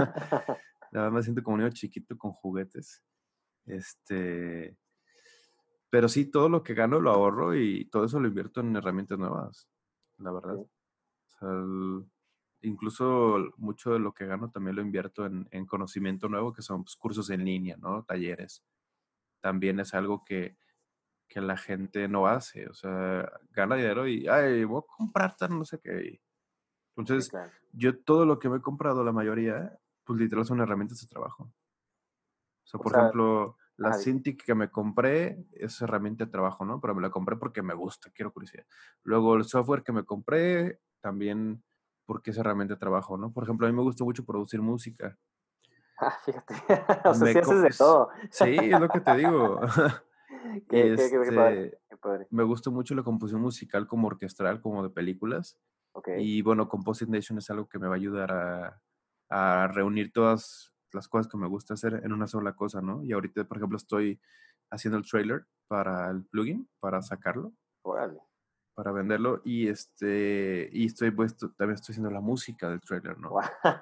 Speaker 2: La verdad me siento como un niño chiquito con juguetes. Este, pero sí, todo lo que gano lo ahorro y todo eso lo invierto en herramientas nuevas, la verdad.
Speaker 3: ok,
Speaker 2: O sea, el- incluso mucho de lo que gano también lo invierto en, en conocimiento nuevo, que son pues, cursos en línea, ¿no? Talleres. También es algo que, que la gente no hace. O sea, gana dinero y, ay, voy a comprar tal no sé qué.
Speaker 3: sí,
Speaker 2: Entonces,
Speaker 3: claro.
Speaker 2: yo todo lo que me he comprado, la mayoría, pues literal son herramientas de trabajo. O sea,
Speaker 3: O
Speaker 2: por
Speaker 3: sea,
Speaker 2: ejemplo, la
Speaker 3: ajá, dime.
Speaker 2: Cintiq que me compré es herramienta de trabajo, ¿no? Pero me la compré porque me gusta, quiero curiosidad. Luego el software que me compré también porque es herramienta de trabajo, ¿no? Por ejemplo, a mí me gusta mucho producir música.
Speaker 3: Ah, fíjate, o sea, sí
Speaker 2: Me
Speaker 3: haces
Speaker 2: co-
Speaker 3: de
Speaker 2: s-
Speaker 3: todo.
Speaker 2: sí, es lo que te digo. Y
Speaker 3: Qué, qué, qué, qué padre,
Speaker 2: este,
Speaker 3: qué padre.
Speaker 2: me gusta mucho la composición musical como orquestral, como de películas.
Speaker 3: Ok.
Speaker 2: Y bueno, Composite Nation es algo que me va a ayudar a, a reunir todas las cosas que me gusta hacer en una sola cosa, ¿no? Y ahorita, por ejemplo, estoy haciendo el trailer para el plugin, para sacarlo,
Speaker 3: Órale.
Speaker 2: para venderlo. Y este, y estoy puesto, también estoy haciendo la música del trailer, ¿no?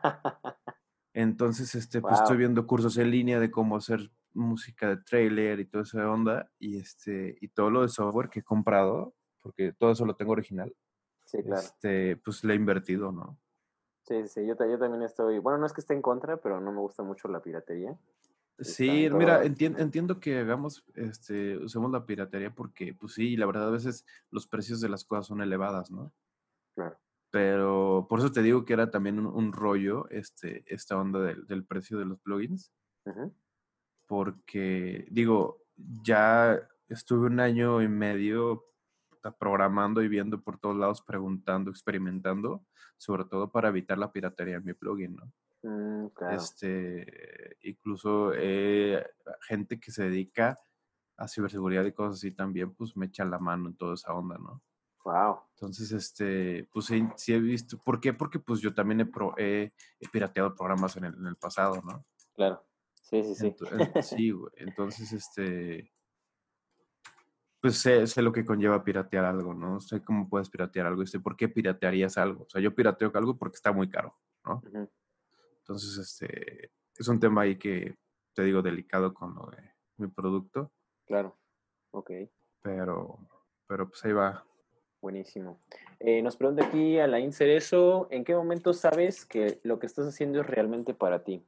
Speaker 2: Entonces, este, pues estoy
Speaker 3: Wow.
Speaker 2: viendo cursos en línea de cómo hacer música de trailer y toda esa onda. Y este, y todo lo de software que he comprado, porque todo eso lo tengo original,
Speaker 3: Sí, claro.
Speaker 2: este, pues le he invertido, ¿no?
Speaker 3: Sí, sí, sí, yo, ta- yo también estoy, bueno, no es que esté en contra, pero no me gusta mucho la piratería. Y
Speaker 2: Sí,
Speaker 3: también
Speaker 2: mira,
Speaker 3: todo.
Speaker 2: entien- entiendo que hagamos, este, usemos la piratería porque, pues sí, la verdad a veces los precios de las cosas son elevadas, ¿no?
Speaker 3: Claro.
Speaker 2: Pero por eso te digo que era también un, un rollo, este, esta onda del, del precio de los plugins,
Speaker 3: Ujú.
Speaker 2: porque, digo, ya estuve un año y medio puta, programando y viendo por todos lados, preguntando, experimentando, sobre todo para evitar la piratería en mi plugin, ¿no?
Speaker 3: Mm, claro.
Speaker 2: Este, incluso eh, gente que se dedica a ciberseguridad y cosas así también, pues me echan la mano en toda esa onda, ¿no?
Speaker 3: Wow.
Speaker 2: Entonces, este, pues sí, sí he visto, ¿por qué? Porque pues yo también he, pro- he- he pirateado programas en el, en el pasado, ¿no?
Speaker 3: Claro. Sí, sí, sí.
Speaker 2: Ento- en- sí, güey. Entonces, este, pues sé, sé lo que conlleva piratear algo, ¿no? Sé cómo puedes piratear algo y sé por qué piratearías algo. O sea, yo pirateo algo porque está muy caro, ¿no?
Speaker 3: Ujú.
Speaker 2: Entonces, este, es un tema ahí que, te digo, delicado con lo de mi producto,
Speaker 3: Claro. Ok.
Speaker 2: pero, pero pues ahí va.
Speaker 3: Buenísimo. Eh, nos pregunta aquí Alain Cerezo, ¿en qué momento sabes que lo que estás haciendo es realmente para ti?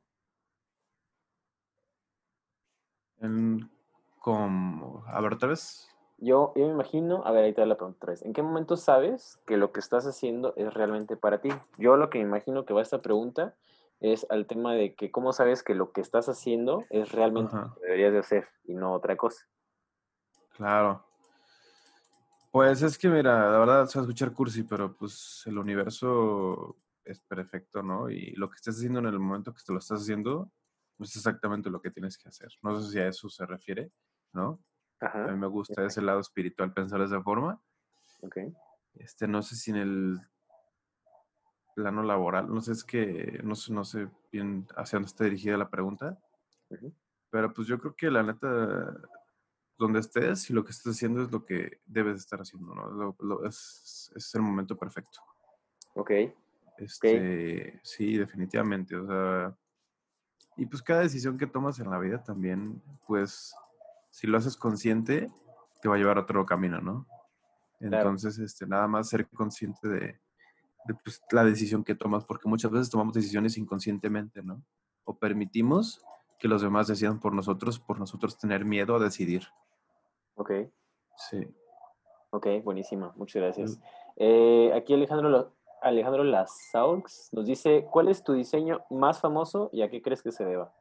Speaker 2: En, como, a ver, otra vez.
Speaker 3: Yo, yo me imagino, a ver, ahí te da la pregunta otra vez. ¿En qué momento sabes que lo que estás haciendo es realmente para ti? Yo lo que me imagino que va esta pregunta es al tema de que cómo sabes que lo que estás haciendo es realmente lo
Speaker 2: Ajá,
Speaker 3: que deberías de hacer y no otra cosa.
Speaker 2: claro. Pues es que mira, la verdad se va a escuchar cursi, pero pues el universo es perfecto, ¿no? Y lo que estés haciendo en el momento que te lo estás haciendo, pues es exactamente lo que tienes que hacer. No sé si a eso se refiere, ¿no? A
Speaker 3: Ajá,
Speaker 2: mí me gusta
Speaker 3: ok,
Speaker 2: ese lado espiritual pensar de esa forma.
Speaker 3: ok,
Speaker 2: Este, no sé si en el plano laboral, no sé, es que no sé, no sé bien hacia dónde está dirigida la pregunta,
Speaker 3: ujú,
Speaker 2: pero pues yo creo que la neta, donde estés y lo que estés haciendo es lo que debes estar haciendo, ¿no? Lo- lo- es, es el momento perfecto.
Speaker 3: ok, ok,
Speaker 2: Este, sí, definitivamente, o sea, y pues cada decisión que tomas en la vida también, pues, si lo haces consciente, te va a llevar a otro camino, ¿no?
Speaker 3: claro,
Speaker 2: Entonces, este, nada más ser consciente de, de, pues, la decisión que tomas, porque muchas veces tomamos decisiones inconscientemente, ¿no? O permitimos que los demás decidan por nosotros, por nosotros tener miedo a decidir.
Speaker 3: ok,
Speaker 2: Sí.
Speaker 3: ok, buenísimo, muchas gracias. Eh, aquí Alejandro, Lo- Alejandro Lazaux nos dice, ¿cuál es tu diseño más famoso y a qué crees que se deba?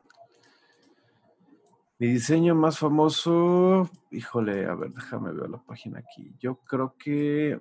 Speaker 2: Mi diseño más famoso, híjole, a ver, déjame ver la página aquí. Yo creo que,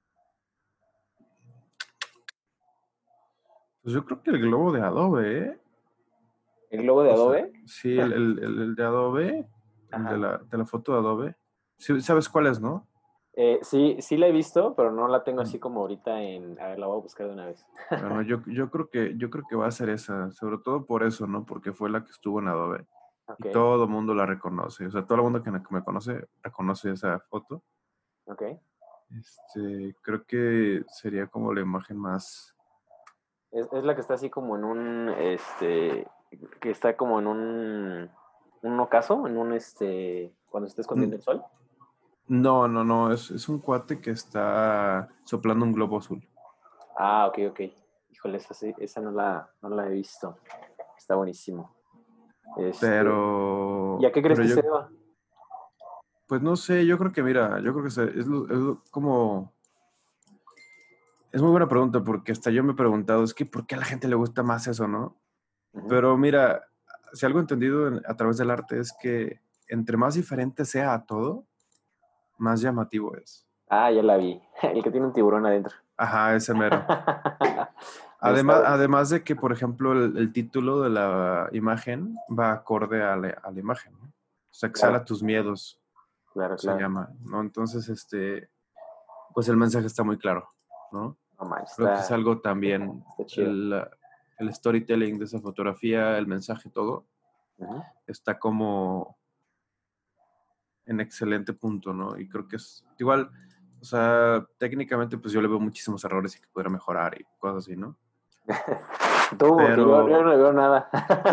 Speaker 2: pues yo creo que el globo de Adobe, ¿eh?
Speaker 3: ¿El globo de
Speaker 2: O sea,
Speaker 3: Adobe?
Speaker 2: sí, el, el, el, el de Adobe, el de
Speaker 3: Ajá.
Speaker 2: la, de la foto de Adobe. Sí, ¿sabes cuál es, no?
Speaker 3: Eh, sí, sí la he visto, pero no la tengo
Speaker 2: Mm.
Speaker 3: así como ahorita en... A ver, la voy a buscar de una vez.
Speaker 2: Bueno, yo, yo creo que, yo creo que va a ser esa, sobre todo por eso, ¿no? Porque fue la que estuvo en Adobe y
Speaker 3: Ok,
Speaker 2: todo el mundo la reconoce. O sea, todo el mundo que me que me conoce reconoce esa foto.
Speaker 3: ok.
Speaker 2: Este, creo que sería como la imagen más.
Speaker 3: Es, es la que está así como en un, este, que está como en un, un ocaso, en un, este, cuando se está escondiendo
Speaker 2: N-
Speaker 3: el sol.
Speaker 2: No, no, no, es, es un cuate que está soplando un globo azul.
Speaker 3: Ah, ok, ok. Híjole, esa, sí, esa no la, no la he visto. Está buenísimo. Este, ¿y a
Speaker 2: Pero,
Speaker 3: qué crees
Speaker 2: pero
Speaker 3: que
Speaker 2: yo,
Speaker 3: se deba?
Speaker 2: pues no sé, yo creo que mira, yo creo que se- es, lo- es lo- como, es muy buena pregunta porque hasta yo me he preguntado, es que ¿por qué a la gente le gusta más eso, no?
Speaker 3: Ujú.
Speaker 2: Pero mira, si algo entendido en- a través del arte es que entre más diferente sea a todo, más llamativo es.
Speaker 3: Ah, ya la vi. El que tiene un tiburón adentro.
Speaker 2: Ajá, ese mero.
Speaker 3: Está
Speaker 2: Además,
Speaker 3: buenísimo.
Speaker 2: además de que, por ejemplo, el, el título de la imagen va acorde a la, a la imagen, ¿no? O sea, exhala
Speaker 3: Claro,
Speaker 2: tus miedos,
Speaker 3: claro,
Speaker 2: se
Speaker 3: claro.
Speaker 2: llama, ¿no? Entonces, este, pues el mensaje está muy claro, ¿no?
Speaker 3: No manches,
Speaker 2: Creo que es
Speaker 3: está,
Speaker 2: algo también,
Speaker 3: está chido.
Speaker 2: el, el storytelling de esa fotografía, el mensaje, todo,
Speaker 3: Ujú.
Speaker 2: está como en excelente punto, ¿no? Y creo que es igual, o sea, técnicamente, pues yo le veo muchísimos errores y que podría mejorar y cosas así, ¿no?
Speaker 3: Tú, porque yo, yo
Speaker 2: Pero,
Speaker 3: no le veo nada.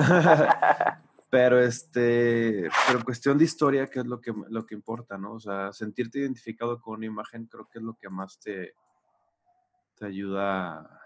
Speaker 2: pero este, pero en cuestión de historia, ¿qué es lo que, lo que importa, ¿no? O sea, sentirte identificado con una imagen creo que es lo que más te, te ayuda,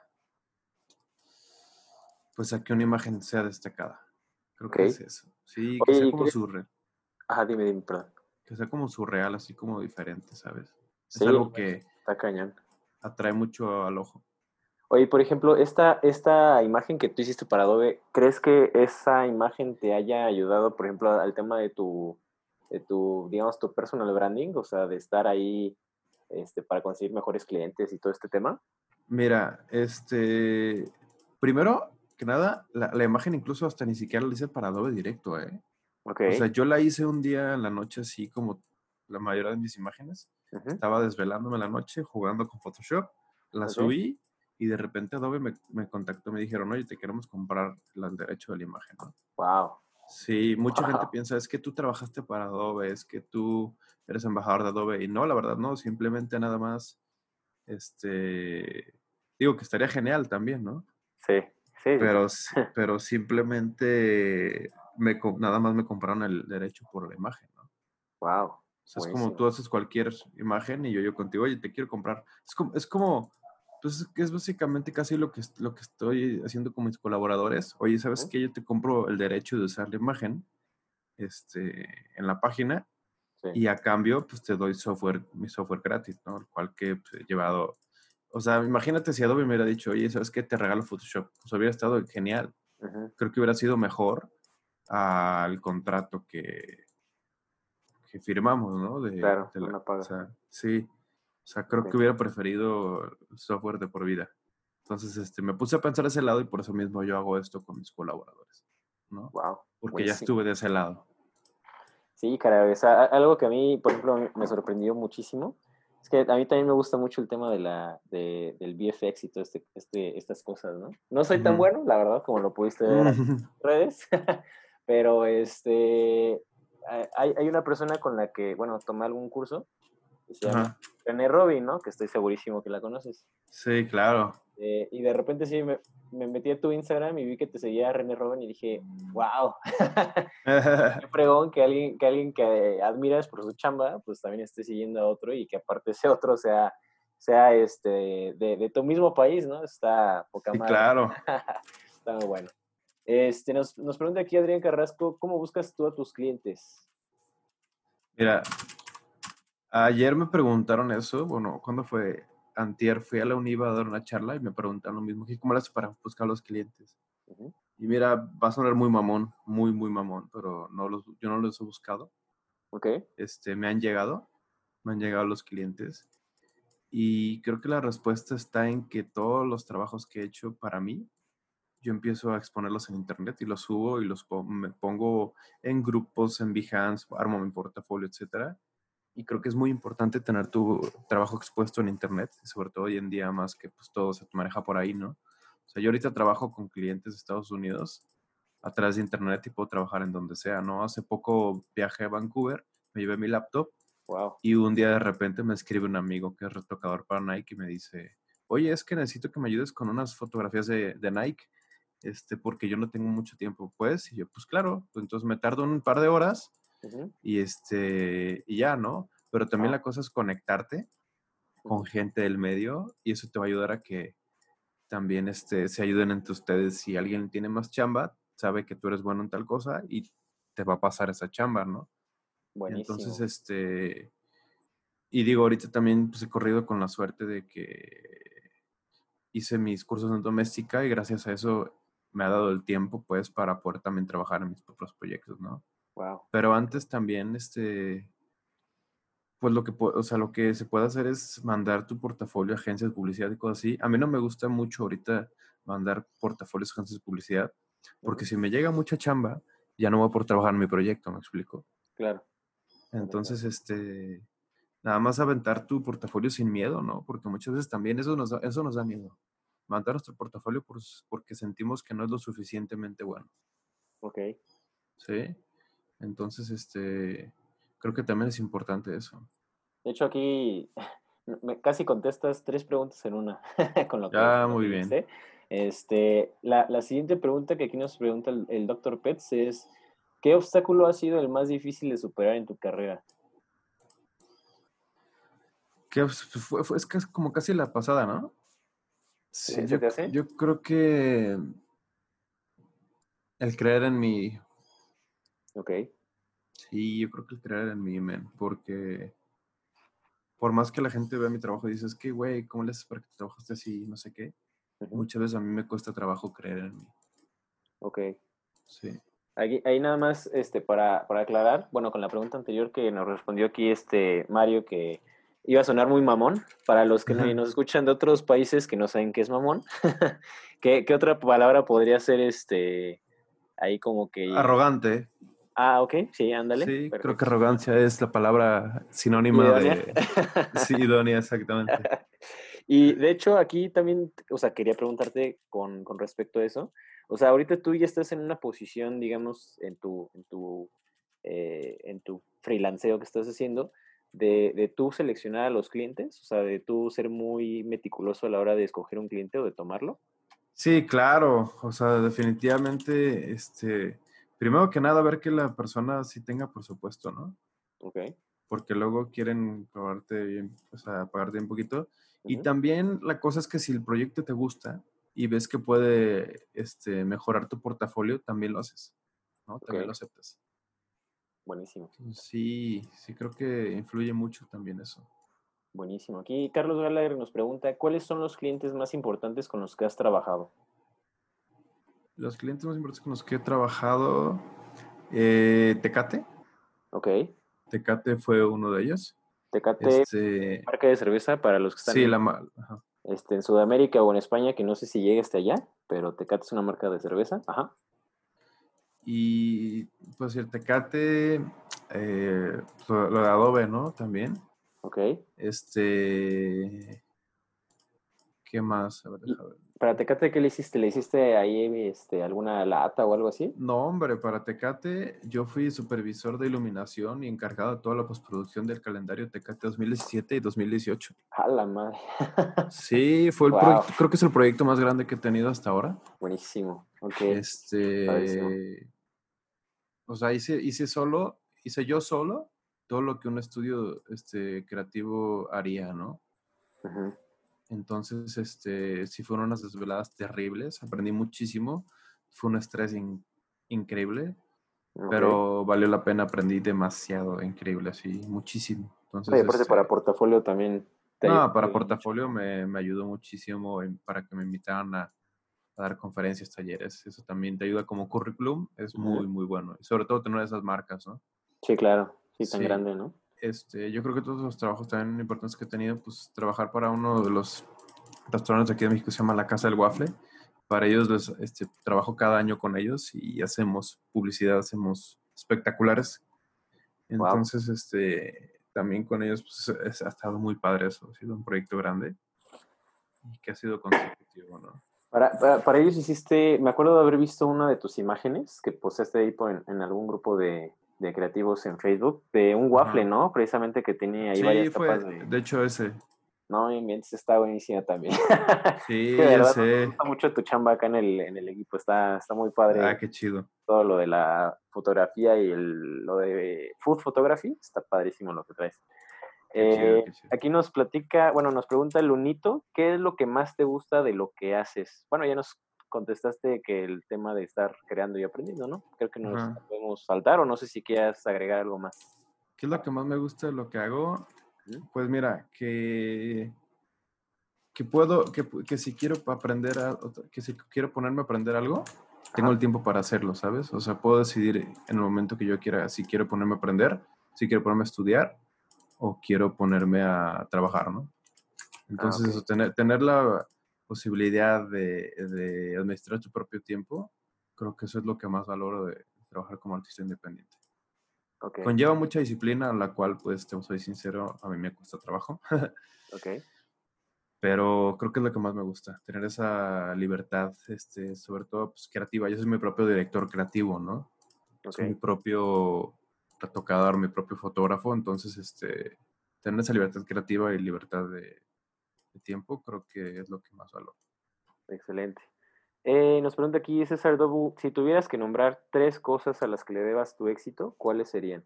Speaker 2: pues a que una imagen sea destacada. Creo
Speaker 3: Ok.
Speaker 2: que es eso. Sí, que
Speaker 3: Oye,
Speaker 2: sea
Speaker 3: ¿y
Speaker 2: como
Speaker 3: crees?
Speaker 2: surreal,
Speaker 3: Ajá, dime, dime, perdón.
Speaker 2: que sea como surreal, así como diferente, ¿sabes? Es
Speaker 3: Sí,
Speaker 2: algo que
Speaker 3: está cañón.
Speaker 2: atrae mucho al ojo.
Speaker 3: Oye, por ejemplo, esta, esta imagen que tú hiciste para Adobe, ¿crees que esa imagen te haya ayudado, por ejemplo, al tema de tu, de tu, digamos, tu personal branding? O sea, de estar ahí, este, para conseguir mejores clientes y todo este tema.
Speaker 2: Mira, este, primero que nada, la, la imagen incluso hasta ni siquiera la hice para Adobe directo, ¿eh?
Speaker 3: Ok.
Speaker 2: O sea, yo la hice un día en la noche, así como la mayoría de mis imágenes.
Speaker 3: Ujú,
Speaker 2: Estaba desvelándome en la noche, jugando con Photoshop, la
Speaker 3: ok.
Speaker 2: subí y de repente Adobe me, me contactó, me dijeron, oye, te queremos comprar el derecho de la imagen, ¿no?
Speaker 3: Wow.
Speaker 2: Sí, mucha gente
Speaker 3: Wow.
Speaker 2: piensa, es que tú trabajaste para Adobe, es que tú eres embajador de Adobe. Y no, la verdad, no, simplemente nada más, este, digo que estaría genial también, ¿no?
Speaker 3: Sí, sí, sí, sí.
Speaker 2: Pero, si- pero simplemente me, co- nada más me compraron el derecho por la imagen, ¿no?
Speaker 3: Wow.
Speaker 2: O sea, es como
Speaker 3: Buenísimo.
Speaker 2: tú haces cualquier imagen y yo yo contigo, oye, te quiero comprar. Es como, es como, pues es, que es básicamente casi lo que, est- lo que estoy haciendo con mis colaboradores. Oye, ¿sabes
Speaker 3: Ujú,
Speaker 2: qué? Yo te compro el derecho de usar la imagen, este, en la página
Speaker 3: sí.
Speaker 2: y a cambio, pues te doy software, mi software gratis, ¿no? El cual que pues, he llevado, o sea, imagínate si Adobe me hubiera dicho, oye, ¿sabes qué? Te regalo Photoshop. Pues hubiera estado genial.
Speaker 3: Ujú.
Speaker 2: Creo que hubiera sido mejor al contrato que, que firmamos, ¿no? De,
Speaker 3: Claro,
Speaker 2: de la,
Speaker 3: una
Speaker 2: o
Speaker 3: paga.
Speaker 2: sea, sí. O sea, creo
Speaker 3: Ok.
Speaker 2: que hubiera preferido el software de por vida. Entonces, este, me puse a pensar ese lado y por eso mismo yo hago esto con mis colaboradores, ¿no?
Speaker 3: Wow,
Speaker 2: Porque ya
Speaker 3: buenísimo.
Speaker 2: estuve de ese lado.
Speaker 3: Sí, caray, o sea, a- algo que a mí, por ejemplo, me sorprendió muchísimo, es que a mí también me gusta mucho el tema de la, de, del V F X y todo este, este, estas cosas, ¿no? No soy tan
Speaker 2: Ujú.
Speaker 3: bueno, la verdad, como lo pudiste ver en redes, pero este, hay, hay una persona con la que, bueno, tomé algún curso que se llama
Speaker 2: Ajá.
Speaker 3: René Robin, ¿no? Que estoy segurísimo que la conoces.
Speaker 2: Sí, claro.
Speaker 3: Eh, y de repente sí me, me metí a tu Instagram y vi que te seguía René Robin y dije, wow, qué fregón que alguien, que alguien que admiras por su chamba, pues también esté siguiendo a otro y que aparte ese otro sea, sea este, de, de tu mismo país, ¿no? Está poca
Speaker 2: Sí,
Speaker 3: madre.
Speaker 2: claro.
Speaker 3: Está muy bueno. Este, nos, nos pregunta aquí Adrián Carrasco, ¿cómo buscas tú a tus clientes?
Speaker 2: Mira, ayer me preguntaron eso, bueno, ¿cuándo fue? Antier fui a la Univa a dar una charla y me preguntaron lo mismo, que ¿cómo le haces para buscar a los clientes?
Speaker 3: Ujú.
Speaker 2: Y mira, va a sonar muy mamón, muy, muy mamón, pero no los, yo no los he buscado.
Speaker 3: Ok,
Speaker 2: Este, me han llegado, me han llegado los clientes. Y creo que la respuesta está en que todos los trabajos que he hecho para mí, yo empiezo a exponerlos en internet y los subo y los po- me pongo en grupos, en Behance, armo mi portafolio, etcétera. Y creo que es muy importante tener tu trabajo expuesto en internet, sobre todo hoy en día más que pues todo se maneja por ahí, ¿no? O sea, yo ahorita trabajo con clientes de Estados Unidos a través de internet y puedo trabajar en donde sea, ¿no? Hace poco viajé a Vancouver, me llevé mi laptop
Speaker 3: wow.
Speaker 2: y un día de repente me escribe un amigo que es retocador para Nike y me dice, oye, es que necesito que me ayudes con unas fotografías de, de Nike, este, porque yo no tengo mucho tiempo, pues. Y yo, pues claro, pues entonces me tardo un par de horas
Speaker 3: Ujú.
Speaker 2: y este, y ya, ¿no? Pero también
Speaker 3: Wow.
Speaker 2: la cosa es conectarte con
Speaker 3: Ujú.
Speaker 2: gente del medio y eso te va a ayudar a que también este, se ayuden entre ustedes. Si alguien tiene más chamba, sabe que tú eres bueno en tal cosa y te va a pasar esa chamba, ¿no? Entonces,
Speaker 3: Buenísimo.
Speaker 2: este, y digo, ahorita también pues, he corrido con la suerte de que hice mis cursos en doméstica y gracias a eso me ha dado el tiempo, pues, para poder también trabajar en mis propios proyectos, ¿no?
Speaker 3: Wow.
Speaker 2: Pero antes también, este, pues lo que, pu- o sea, lo que se puede hacer es mandar tu portafolio a agencias de publicidad y cosas así. A mí no me gusta mucho ahorita mandar portafolios a agencias de publicidad, porque
Speaker 3: Ujú.
Speaker 2: si me llega mucha chamba, ya no voy a por trabajar en mi proyecto, ¿me explico?
Speaker 3: Claro. Claro, claro.
Speaker 2: Entonces, este, nada más aventar tu portafolio sin miedo, ¿no? Porque muchas veces también eso nos da, eso nos da miedo. Mandar nuestro portafolio por- porque sentimos que no es lo suficientemente bueno,
Speaker 3: Ok.
Speaker 2: ¿sí? Entonces, este, creo que también es importante eso.
Speaker 3: De hecho, aquí me casi contestas tres preguntas en una con lo que,
Speaker 2: Ya,
Speaker 3: con lo que
Speaker 2: muy bien.
Speaker 3: dijiste. Este, la, la siguiente pregunta que aquí nos pregunta el, el doctor Pets es, ¿qué obstáculo ha sido el más difícil de superar en tu carrera?
Speaker 2: Que pues, fue, fue- es que es como casi la pasada, ¿no? Sí,
Speaker 3: ¿Se, se
Speaker 2: yo,
Speaker 3: te hace?
Speaker 2: yo creo que el creer en mí,
Speaker 3: Ok.
Speaker 2: sí, yo creo que el creer en mí, men, porque por más que la gente vea mi trabajo y dices que, güey, ¿cómo le haces para que tu trabajo esté así? No sé qué.
Speaker 3: Ujú.
Speaker 2: Muchas veces a mí me cuesta trabajo creer en mí.
Speaker 3: Ok.
Speaker 2: Sí.
Speaker 3: Aquí, ahí nada más este, para, para aclarar, bueno, con la pregunta anterior que nos respondió aquí este Mario, que iba a sonar muy mamón, para los que no- nos escuchan de otros países que no saben qué es mamón, ¿qué, qué otra palabra podría ser este, ahí como que...
Speaker 2: Arrogante.
Speaker 3: Ah, ok, sí, ándale,
Speaker 2: Sí, creo que
Speaker 3: perfecto.
Speaker 2: arrogancia es la palabra sinónima
Speaker 3: Idónea.
Speaker 2: de... Sí, idónea, exactamente.
Speaker 3: Y de hecho, aquí también, o sea, quería preguntarte con, con respecto a eso. O sea, ahorita tú ya estás en una posición, digamos, en tu, en tu, eh, en tu freelanceo que estás haciendo, de, de tú seleccionar a los clientes, o sea, de tú ser muy meticuloso a la hora de escoger un cliente o de tomarlo.
Speaker 2: Sí, claro. O sea, definitivamente, este, primero que nada, ver que la persona sí tenga presupuesto, ¿no?
Speaker 3: Ok.
Speaker 2: Porque luego quieren pagarte bien, o sea, pagarte un poquito. Y
Speaker 3: Ujú.
Speaker 2: también la cosa es que si el proyecto te gusta y ves que puede, este, mejorar tu portafolio, también lo haces, ¿no?
Speaker 3: Ok,
Speaker 2: También lo aceptas.
Speaker 3: buenísimo.
Speaker 2: Entonces, sí, sí creo que influye mucho también eso.
Speaker 3: Buenísimo. Aquí Carlos Gallagher nos pregunta, ¿cuáles son los clientes más importantes con los que has trabajado?
Speaker 2: Los clientes más importantes con los que he trabajado, eh, Tecate.
Speaker 3: Ok.
Speaker 2: Tecate fue uno de ellos.
Speaker 3: Tecate,
Speaker 2: Este,
Speaker 3: marca de cerveza para los que están
Speaker 2: sí,
Speaker 3: en,
Speaker 2: la ma- ajá.
Speaker 3: este, en Sudamérica o en España, que no sé si llegue hasta allá, pero Tecate es una marca de cerveza. Ajá.
Speaker 2: Y pues el Tecate, eh, pues, lo, lo de Adobe, ¿no? También.
Speaker 3: Ok.
Speaker 2: Este, ¿qué más? A ver,
Speaker 3: Y
Speaker 2: déjame ver.
Speaker 3: para Tecate, ¿qué le hiciste? ¿Le hiciste ahí este, alguna lata o algo así?
Speaker 2: No, hombre, para Tecate yo fui supervisor de iluminación y encargado de toda la postproducción del calendario Tecate dos mil diecisiete y dos mil dieciocho.
Speaker 3: A la madre.
Speaker 2: Sí, fue el
Speaker 3: Wow.
Speaker 2: proyecto, creo que es el proyecto más grande que he tenido hasta ahora.
Speaker 3: Buenísimo. Ok. Padrísimo.
Speaker 2: Este, o sea, hice, hice solo, hice yo solo todo lo que un estudio este, creativo haría, ¿no?
Speaker 3: Ujú.
Speaker 2: Entonces, este, sí fueron unas desveladas terribles, aprendí muchísimo, fue un estrés in- increíble,
Speaker 3: Ok.
Speaker 2: pero valió la pena, aprendí demasiado, increíble, así, muchísimo.
Speaker 3: Oye,
Speaker 2: Entonces,
Speaker 3: aparte para
Speaker 2: este,
Speaker 3: portafolio también te ayuda
Speaker 2: no, para
Speaker 3: mucho.
Speaker 2: portafolio me, me ayudó muchísimo en- para que me invitaran a, a dar conferencias, talleres, eso también te ayuda como currículum, es
Speaker 3: Ujú.
Speaker 2: muy, muy bueno, y sobre todo tener esas marcas, ¿no?
Speaker 3: Sí, claro. Sí, tan
Speaker 2: Sí,
Speaker 3: grande, ¿no?
Speaker 2: este, yo creo que todos los trabajos también importantes que he tenido, pues trabajar para uno de los restaurantes de aquí de México se llama La Casa del Waffle. Para ellos les, este, trabajo cada año con ellos y hacemos publicidad, hacemos espectaculares.
Speaker 3: Wow.
Speaker 2: Entonces, este, también con ellos pues, es- ha estado muy padre eso. Ha sido un proyecto grande y que ha sido consecutivo, ¿no?
Speaker 3: Para, para, para ellos hiciste, me acuerdo de haber visto una de tus imágenes que posteaste ahí por en, en algún grupo de, de creativos en Facebook, de un waffle,
Speaker 2: Ajá.
Speaker 3: ¿no? Precisamente que tiene ahí
Speaker 2: Sí,
Speaker 3: varias capas
Speaker 2: fue,
Speaker 3: de...
Speaker 2: de hecho, ese.
Speaker 3: No, mi mente está buenísima también. Es que
Speaker 2: Sí,
Speaker 3: de
Speaker 2: ya
Speaker 3: verdad nos
Speaker 2: sé.
Speaker 3: gusta mucho tu chamba acá en el, en el equipo, está, está muy
Speaker 2: Ah,
Speaker 3: padre
Speaker 2: qué chido.
Speaker 3: todo lo de la fotografía y el, lo de food photography, está padrísimo lo que traes.
Speaker 2: Qué chido,
Speaker 3: Eh,
Speaker 2: qué chido.
Speaker 3: aquí nos platica, bueno, nos pregunta Lunito, ¿qué es lo que más te gusta de lo que haces? Bueno, ya nos contestaste que el tema de estar creando y aprendiendo, ¿no? Creo que nos
Speaker 2: Ajá.
Speaker 3: podemos saltar o no sé si quieras agregar algo más.
Speaker 2: ¿Qué es lo que más me gusta de lo que hago?
Speaker 3: Ujú.
Speaker 2: Pues mira, que, que puedo, que, que si quiero aprender, a, que si quiero ponerme a aprender algo, tengo el
Speaker 3: Ajá.
Speaker 2: tiempo para hacerlo, ¿sabes? O sea, puedo decidir en el momento que yo quiera si quiero ponerme a aprender, si quiero ponerme a estudiar o quiero ponerme a trabajar, ¿no?
Speaker 3: Ah,
Speaker 2: Entonces,
Speaker 3: ok.
Speaker 2: eso, tener, tener la posibilidad de, de administrar tu propio tiempo, creo que eso es lo que más valoro de trabajar como artista independiente.
Speaker 3: Ok.
Speaker 2: Conlleva mucha disciplina, la cual, pues, te soy sincero, a mí me cuesta trabajo.
Speaker 3: Ok.
Speaker 2: Pero creo que es lo que más me gusta, tener esa libertad, este, sobre todo pues, creativa. Yo soy mi propio director creativo, ¿no?
Speaker 3: Ok.
Speaker 2: Soy mi propio retocador, mi propio fotógrafo, entonces este, tener esa libertad creativa y libertad de, de tiempo creo que es lo que más valoro.
Speaker 3: Excelente. Eh, nos pregunta aquí César Dobu, si tuvieras que nombrar tres cosas a las que le debas tu éxito, ¿cuáles serían?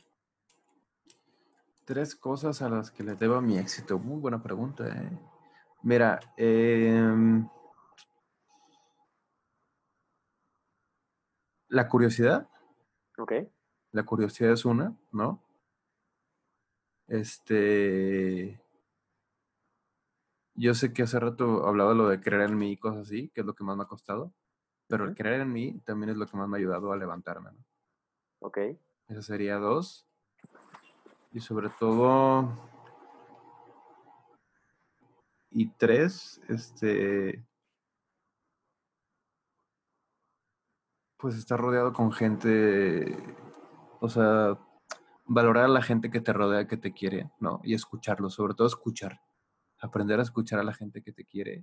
Speaker 2: Tres cosas a las que le debo mi éxito. Muy buena pregunta, ¿eh? Mira, eh, la curiosidad,
Speaker 3: Ok.
Speaker 2: la curiosidad es una, ¿no? Este, yo sé que hace rato hablaba de lo de creer en mí y cosas así, que es lo que más me ha costado, pero el
Speaker 3: Ujú.
Speaker 2: creer en mí también es lo que más me ha ayudado a levantarme, ¿no?
Speaker 3: Ok.
Speaker 2: Esa sería dos. Y sobre todo, y tres, este, pues estar rodeado con gente, o sea, valorar a la gente que te rodea, que te quiere, ¿no? Y escucharlo, sobre todo escuchar, aprender a escuchar a la gente que te quiere.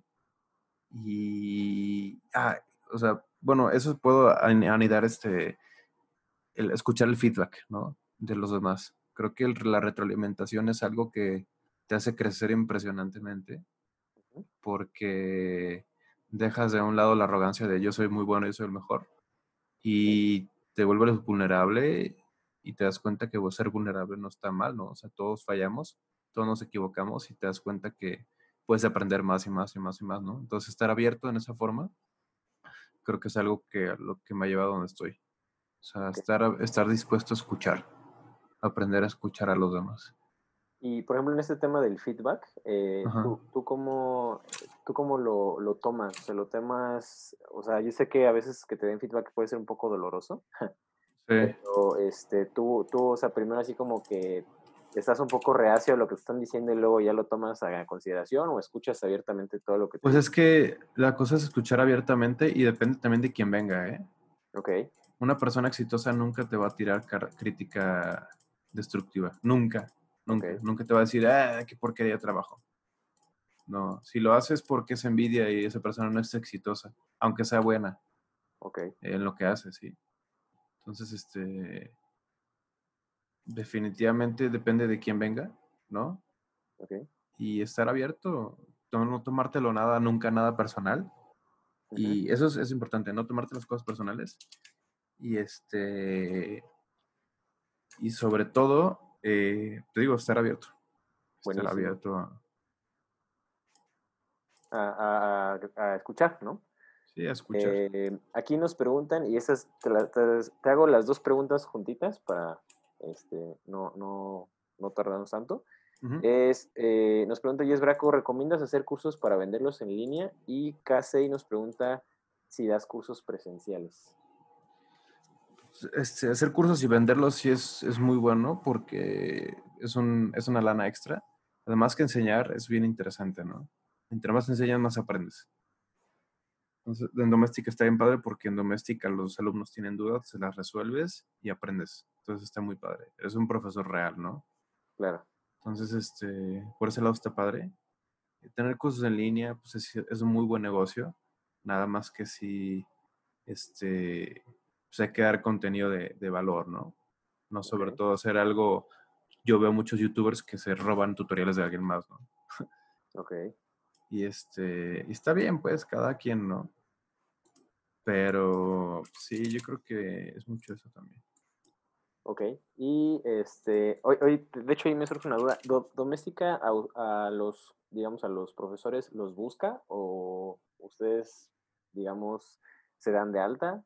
Speaker 2: Y, ah, o sea, bueno, eso puedo an- anidar este, el escuchar el feedback, ¿no? De los demás. Creo que el- la retroalimentación es algo que te hace crecer impresionantemente
Speaker 3: Ujú.
Speaker 2: porque dejas de un lado la arrogancia de yo soy muy bueno, yo soy el mejor
Speaker 3: Sí.
Speaker 2: y te vuelves vulnerable y te das cuenta que vos ser vulnerable no está mal, ¿no? O sea, todos fallamos, todos nos equivocamos y te das cuenta que puedes aprender más y más y más y más, ¿no? Entonces, estar abierto en esa forma, creo que es algo que lo que me ha llevado a donde estoy. O sea,
Speaker 3: Ok.
Speaker 2: estar, estar dispuesto a escuchar, aprender a escuchar a los demás.
Speaker 3: Y, por ejemplo, en este tema del feedback, eh,
Speaker 2: Ajá.
Speaker 3: ¿tú, tú cómo, tú cómo lo, lo tomas? ¿Se lo tomas? O sea, yo sé que a veces que te den feedback puede ser un poco doloroso,
Speaker 2: Sí.
Speaker 3: pero este, tú, tú, o sea, primero así como que estás un poco reacio a lo que te están diciendo y luego ya lo tomas a consideración o escuchas abiertamente todo lo que te
Speaker 2: Pues es
Speaker 3: dicen.
Speaker 2: que la cosa es escuchar abiertamente y depende también de quién venga, ¿eh?
Speaker 3: Ok,
Speaker 2: Una persona exitosa nunca te va a tirar car- crítica destructiva. Nunca,
Speaker 3: ok,
Speaker 2: nunca. Nunca te va a decir, ah, qué porquería de trabajo. No, si lo haces porque es envidia y esa persona no es exitosa, aunque sea buena
Speaker 3: ok,
Speaker 2: en lo que hace, sí. Entonces, este, definitivamente depende de quién venga, ¿no?
Speaker 3: ok.
Speaker 2: Y estar abierto, no, no tomártelo nada, nunca nada personal.
Speaker 3: Ujú.
Speaker 2: Y eso es, es importante, no tomarte las cosas personales. Y este, y sobre todo, eh, te digo, estar abierto. Estar
Speaker 3: Buenísimo.
Speaker 2: abierto a,
Speaker 3: A, a- a- a escuchar, ¿no?
Speaker 2: sí, a escuchar.
Speaker 3: Eh, aquí nos preguntan, y esas te, la- te- te hago las dos preguntas juntitas para este, no, no, no tardarnos tanto.
Speaker 2: Ujú.
Speaker 3: Es, eh, nos pregunta Jess Braco, ¿recomiendas hacer cursos para venderlos en línea? Y K seis nos pregunta si das cursos presenciales.
Speaker 2: Este, hacer cursos y venderlos sí es, es muy bueno porque es, un, es una lana extra. Además que enseñar es bien interesante, ¿no? Entre más enseñas, más aprendes. Entonces, en doméstica está bien padre porque en doméstica los alumnos tienen dudas, se las resuelves y aprendes. Entonces está muy padre. Eres un profesor real, ¿no?
Speaker 3: Claro,
Speaker 2: Entonces, este, por ese lado está padre. Tener cursos en línea, pues es, es un muy buen negocio. Nada más que si, este, pues hay que dar contenido de, de valor, ¿no? No
Speaker 3: ok,
Speaker 2: sobre todo hacer algo. Yo veo muchos youtubers que se roban tutoriales de alguien más, ¿no?
Speaker 3: ok,
Speaker 2: Y este, y está bien, pues, cada quien, ¿no? Pero sí, yo creo que es mucho eso también.
Speaker 3: ok. Y este, hoy, hoy, de hecho, ahí me surge una duda. Do- ¿Doméstica a, a los, digamos, a los profesores los busca o ustedes, digamos, se dan de alta?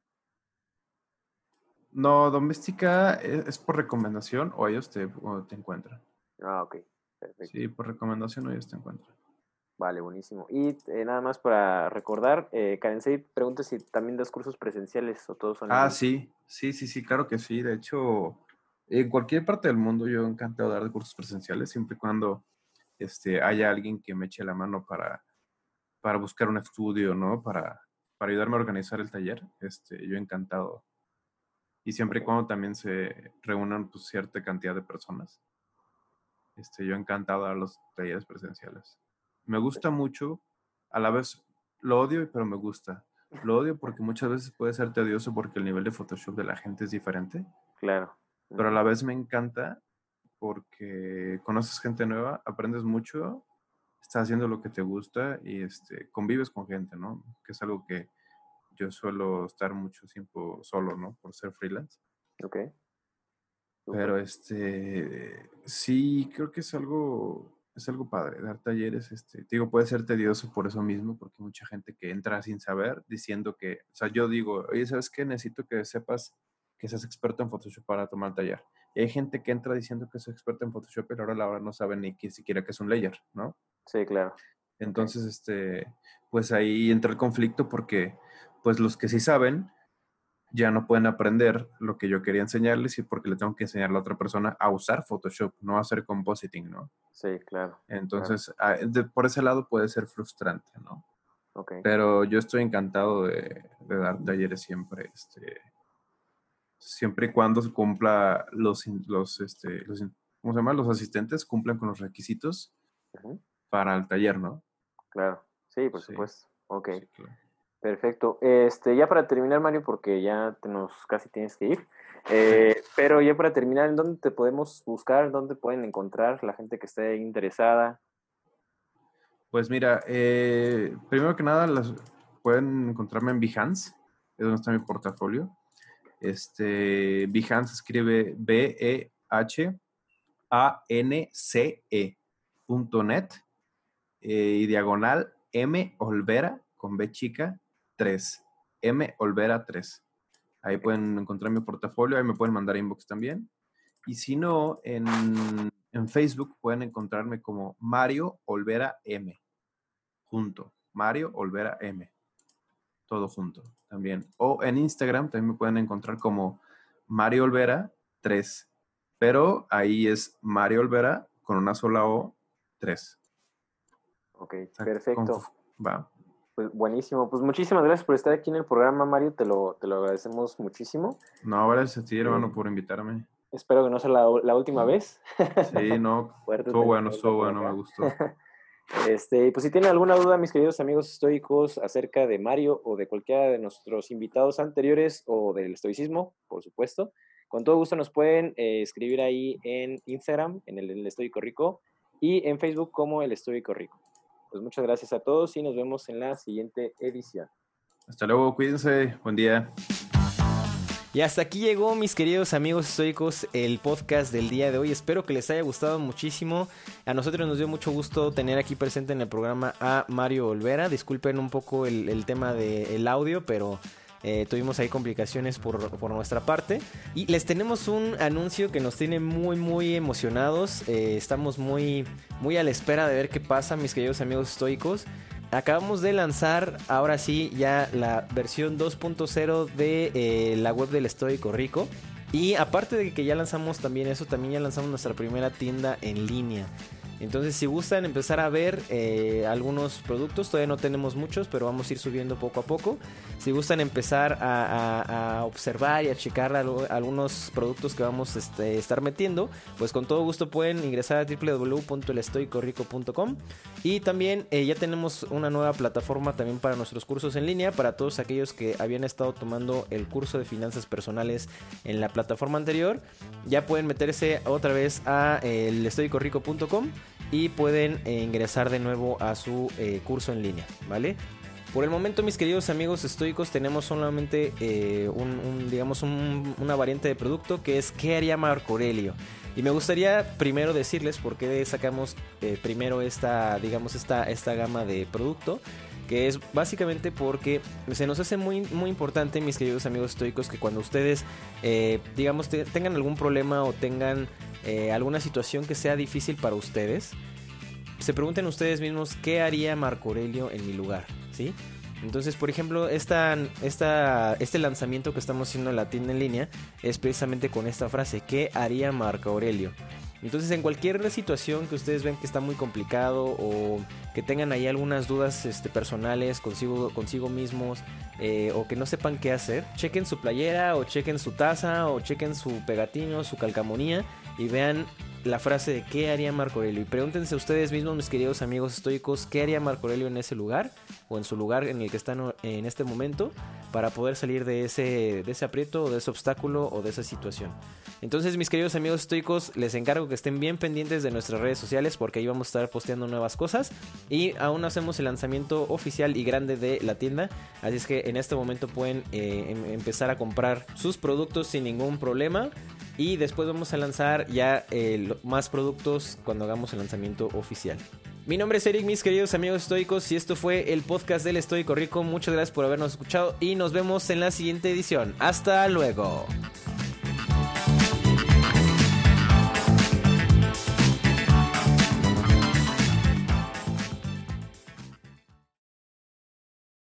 Speaker 2: No, doméstica es, es por recomendación o ellos te, o te encuentran.
Speaker 3: Ah, ok, perfecto.
Speaker 2: Sí, por recomendación o ellos te encuentran.
Speaker 3: Vale, buenísimo. Y eh, nada más para recordar, eh, Karensei pregunta si también das cursos presenciales o todos son en
Speaker 2: Ah,
Speaker 3: línea.
Speaker 2: sí, sí, sí, sí, claro que sí. De hecho, en cualquier parte del mundo yo encantado de dar cursos presenciales, siempre y cuando este, haya alguien que me eche la mano para, para buscar un estudio, ¿no? Para, para ayudarme a organizar el taller. Este, yo encantado. Y siempre y
Speaker 3: Ok,
Speaker 2: cuando también se reúnan pues, cierta cantidad de personas. Este, yo encantado de dar los talleres presenciales. Me gusta mucho, a la vez lo odio, pero me gusta. Lo odio porque muchas veces puede ser tedioso porque el nivel de Photoshop de la gente es diferente,
Speaker 3: claro.
Speaker 2: pero a
Speaker 3: Ujú.
Speaker 2: la vez me encanta porque conoces gente nueva, aprendes mucho, estás haciendo lo que te gusta y este, convives con gente, ¿no? Que es algo que yo suelo estar mucho tiempo solo, ¿no? Por ser freelance.
Speaker 3: Ok, súper.
Speaker 2: Pero este, sí, creo que es algo, es algo padre, dar talleres, este, te digo, puede ser tedioso por eso mismo, porque hay mucha gente que entra sin saber, diciendo que, o sea, yo digo, oye, ¿sabes qué? Necesito que sepas que seas experto en Photoshop para tomar el taller. Y hay gente que entra diciendo que es experto en Photoshop, pero ahora la hora no sabe ni que siquiera que es un layer, ¿no?
Speaker 3: Sí, claro. Ok,
Speaker 2: Entonces, este, pues ahí entra el conflicto porque, pues los que sí saben, ya no pueden aprender lo que yo quería enseñarles y porque le tengo que enseñar a la otra persona a usar Photoshop, no a hacer compositing, ¿no?
Speaker 3: sí, claro, claro.
Speaker 2: Entonces, a- de- por ese lado puede ser frustrante, ¿no?
Speaker 3: Ok,
Speaker 2: Pero yo estoy encantado de, de dar talleres siempre, este, siempre y cuando se cumpla los, in- los, este, los, in- ¿cómo se llama? Los asistentes cumplan con los requisitos
Speaker 3: ujú,
Speaker 2: para el taller, ¿no?
Speaker 3: claro. Sí, por
Speaker 2: Sí,
Speaker 3: supuesto. Ok,
Speaker 2: sí, claro.
Speaker 3: perfecto. Este, ya para terminar, Mario, porque ya te nos casi tienes que ir.
Speaker 2: Sí.
Speaker 3: Eh, pero ya para terminar, ¿en dónde te podemos buscar? ¿Dónde pueden encontrar la gente que esté interesada?
Speaker 2: Pues mira, eh, primero que nada, las, pueden encontrarme en Behance, es donde está mi portafolio. Este, Behance escribe B E H A N C E punto net eh, y diagonal M Olvera con B chica tres. M Olvera tres. Ahí
Speaker 3: Ok,
Speaker 2: pueden encontrar mi portafolio, ahí me pueden mandar inbox también. Y si no, en En Facebook pueden encontrarme como Mario Olvera M. Junto. Mario Olvera M. Todo junto también. O en Instagram también me pueden encontrar como Mario Olvera tres. Pero ahí es Mario Olvera con una sola O tres.
Speaker 3: Ok, perfecto.
Speaker 2: Con, va.
Speaker 3: Pues buenísimo. Pues muchísimas gracias por estar aquí en el programa, Mario. Te lo, te lo agradecemos muchísimo.
Speaker 2: No, gracias a ti, hermano, por invitarme.
Speaker 3: Espero que no sea la, la última vez.
Speaker 2: Sí, no. Estuvo bueno, estuvo bueno, me gustó.
Speaker 3: Este, pues si tienen alguna duda, mis queridos amigos estoicos, acerca de Mario o de cualquiera de nuestros invitados anteriores o del estoicismo, por supuesto, con todo gusto nos pueden eh, escribir ahí en Instagram, en el, el Estoico Rico, y en Facebook como el Estoico Rico. Pues muchas gracias a todos y nos vemos en la siguiente edición.
Speaker 2: Hasta luego, cuídense, buen día.
Speaker 1: Y hasta aquí llegó, mis queridos amigos estoicos, el podcast del día de hoy. Espero que les haya gustado muchísimo. A nosotros nos dio mucho gusto tener aquí presente en el programa a Mario Olvera. Disculpen un poco el, el tema del audio, pero eh, tuvimos ahí complicaciones por, por nuestra parte. Y les tenemos un anuncio que nos tiene muy, muy emocionados. Eh, estamos muy, muy a la espera de ver qué pasa, mis queridos amigos estoicos. Acabamos de lanzar, ahora sí, ya la versión dos punto cero de eh, la web del Estoico Rico. Y aparte de que ya lanzamos también eso, también ya lanzamos nuestra primera tienda en línea. Entonces, si gustan empezar a ver eh, algunos productos, todavía no tenemos muchos, pero vamos a ir subiendo poco a poco. Si gustan empezar a, a, a observar y a checar algo, algunos productos que vamos a este, estar metiendo, pues con todo gusto pueden ingresar a doble u doble u doble u punto el estoico rico punto com. Y también eh, ya tenemos una nueva plataforma también para nuestros cursos en línea, para todos aquellos que habían estado tomando el curso de finanzas personales en la plataforma anterior. Ya pueden meterse otra vez a eh, el estoico rico punto com y pueden eh, ingresar de nuevo a su eh, curso en línea, ¿vale? Por el momento, mis queridos amigos estoicos, tenemos solamente eh, un, un, digamos un, una variante de producto que es ¿qué haría Marco Aurelio? Y me gustaría primero decirles por qué sacamos eh, primero esta, digamos, esta, esta gama de producto, que es básicamente porque se nos hace muy, muy importante, mis queridos amigos estoicos, que cuando ustedes, eh, digamos, te, tengan algún problema o tengan eh, alguna situación que sea difícil para ustedes, se pregunten ustedes mismos qué haría Marco Aurelio en mi lugar, ¿sí? Entonces, por ejemplo, esta, esta, este lanzamiento que estamos haciendo en la tienda en línea es precisamente con esta frase: ¿qué haría Marco Aurelio? Entonces, en cualquier situación que ustedes ven que está muy complicado o que tengan ahí algunas dudas este, personales consigo, consigo mismos eh, o que no sepan qué hacer, chequen su playera o chequen su taza o chequen su pegatino, su calcamonía y vean la frase de ¿qué haría Marco Aurelio? Y pregúntense ustedes mismos, mis queridos amigos estoicos, ¿qué haría Marco Aurelio en ese lugar o en su lugar en el que están en este momento para poder salir de ese, de ese aprieto o de ese obstáculo o de esa situación? Entonces, mis queridos amigos estoicos, les encargo que estén bien pendientes de nuestras redes sociales porque ahí vamos a estar posteando nuevas cosas y aún no hacemos el lanzamiento oficial y grande de la tienda, así es que en este momento pueden eh, em- empezar a comprar sus productos sin ningún problema. Y después vamos a lanzar ya eh, más productos cuando hagamos el lanzamiento oficial. Mi nombre es Eric, mis queridos amigos estoicos, y esto fue el podcast del Estoico Rico. Muchas gracias por habernos escuchado y nos vemos en la siguiente edición. ¡Hasta luego!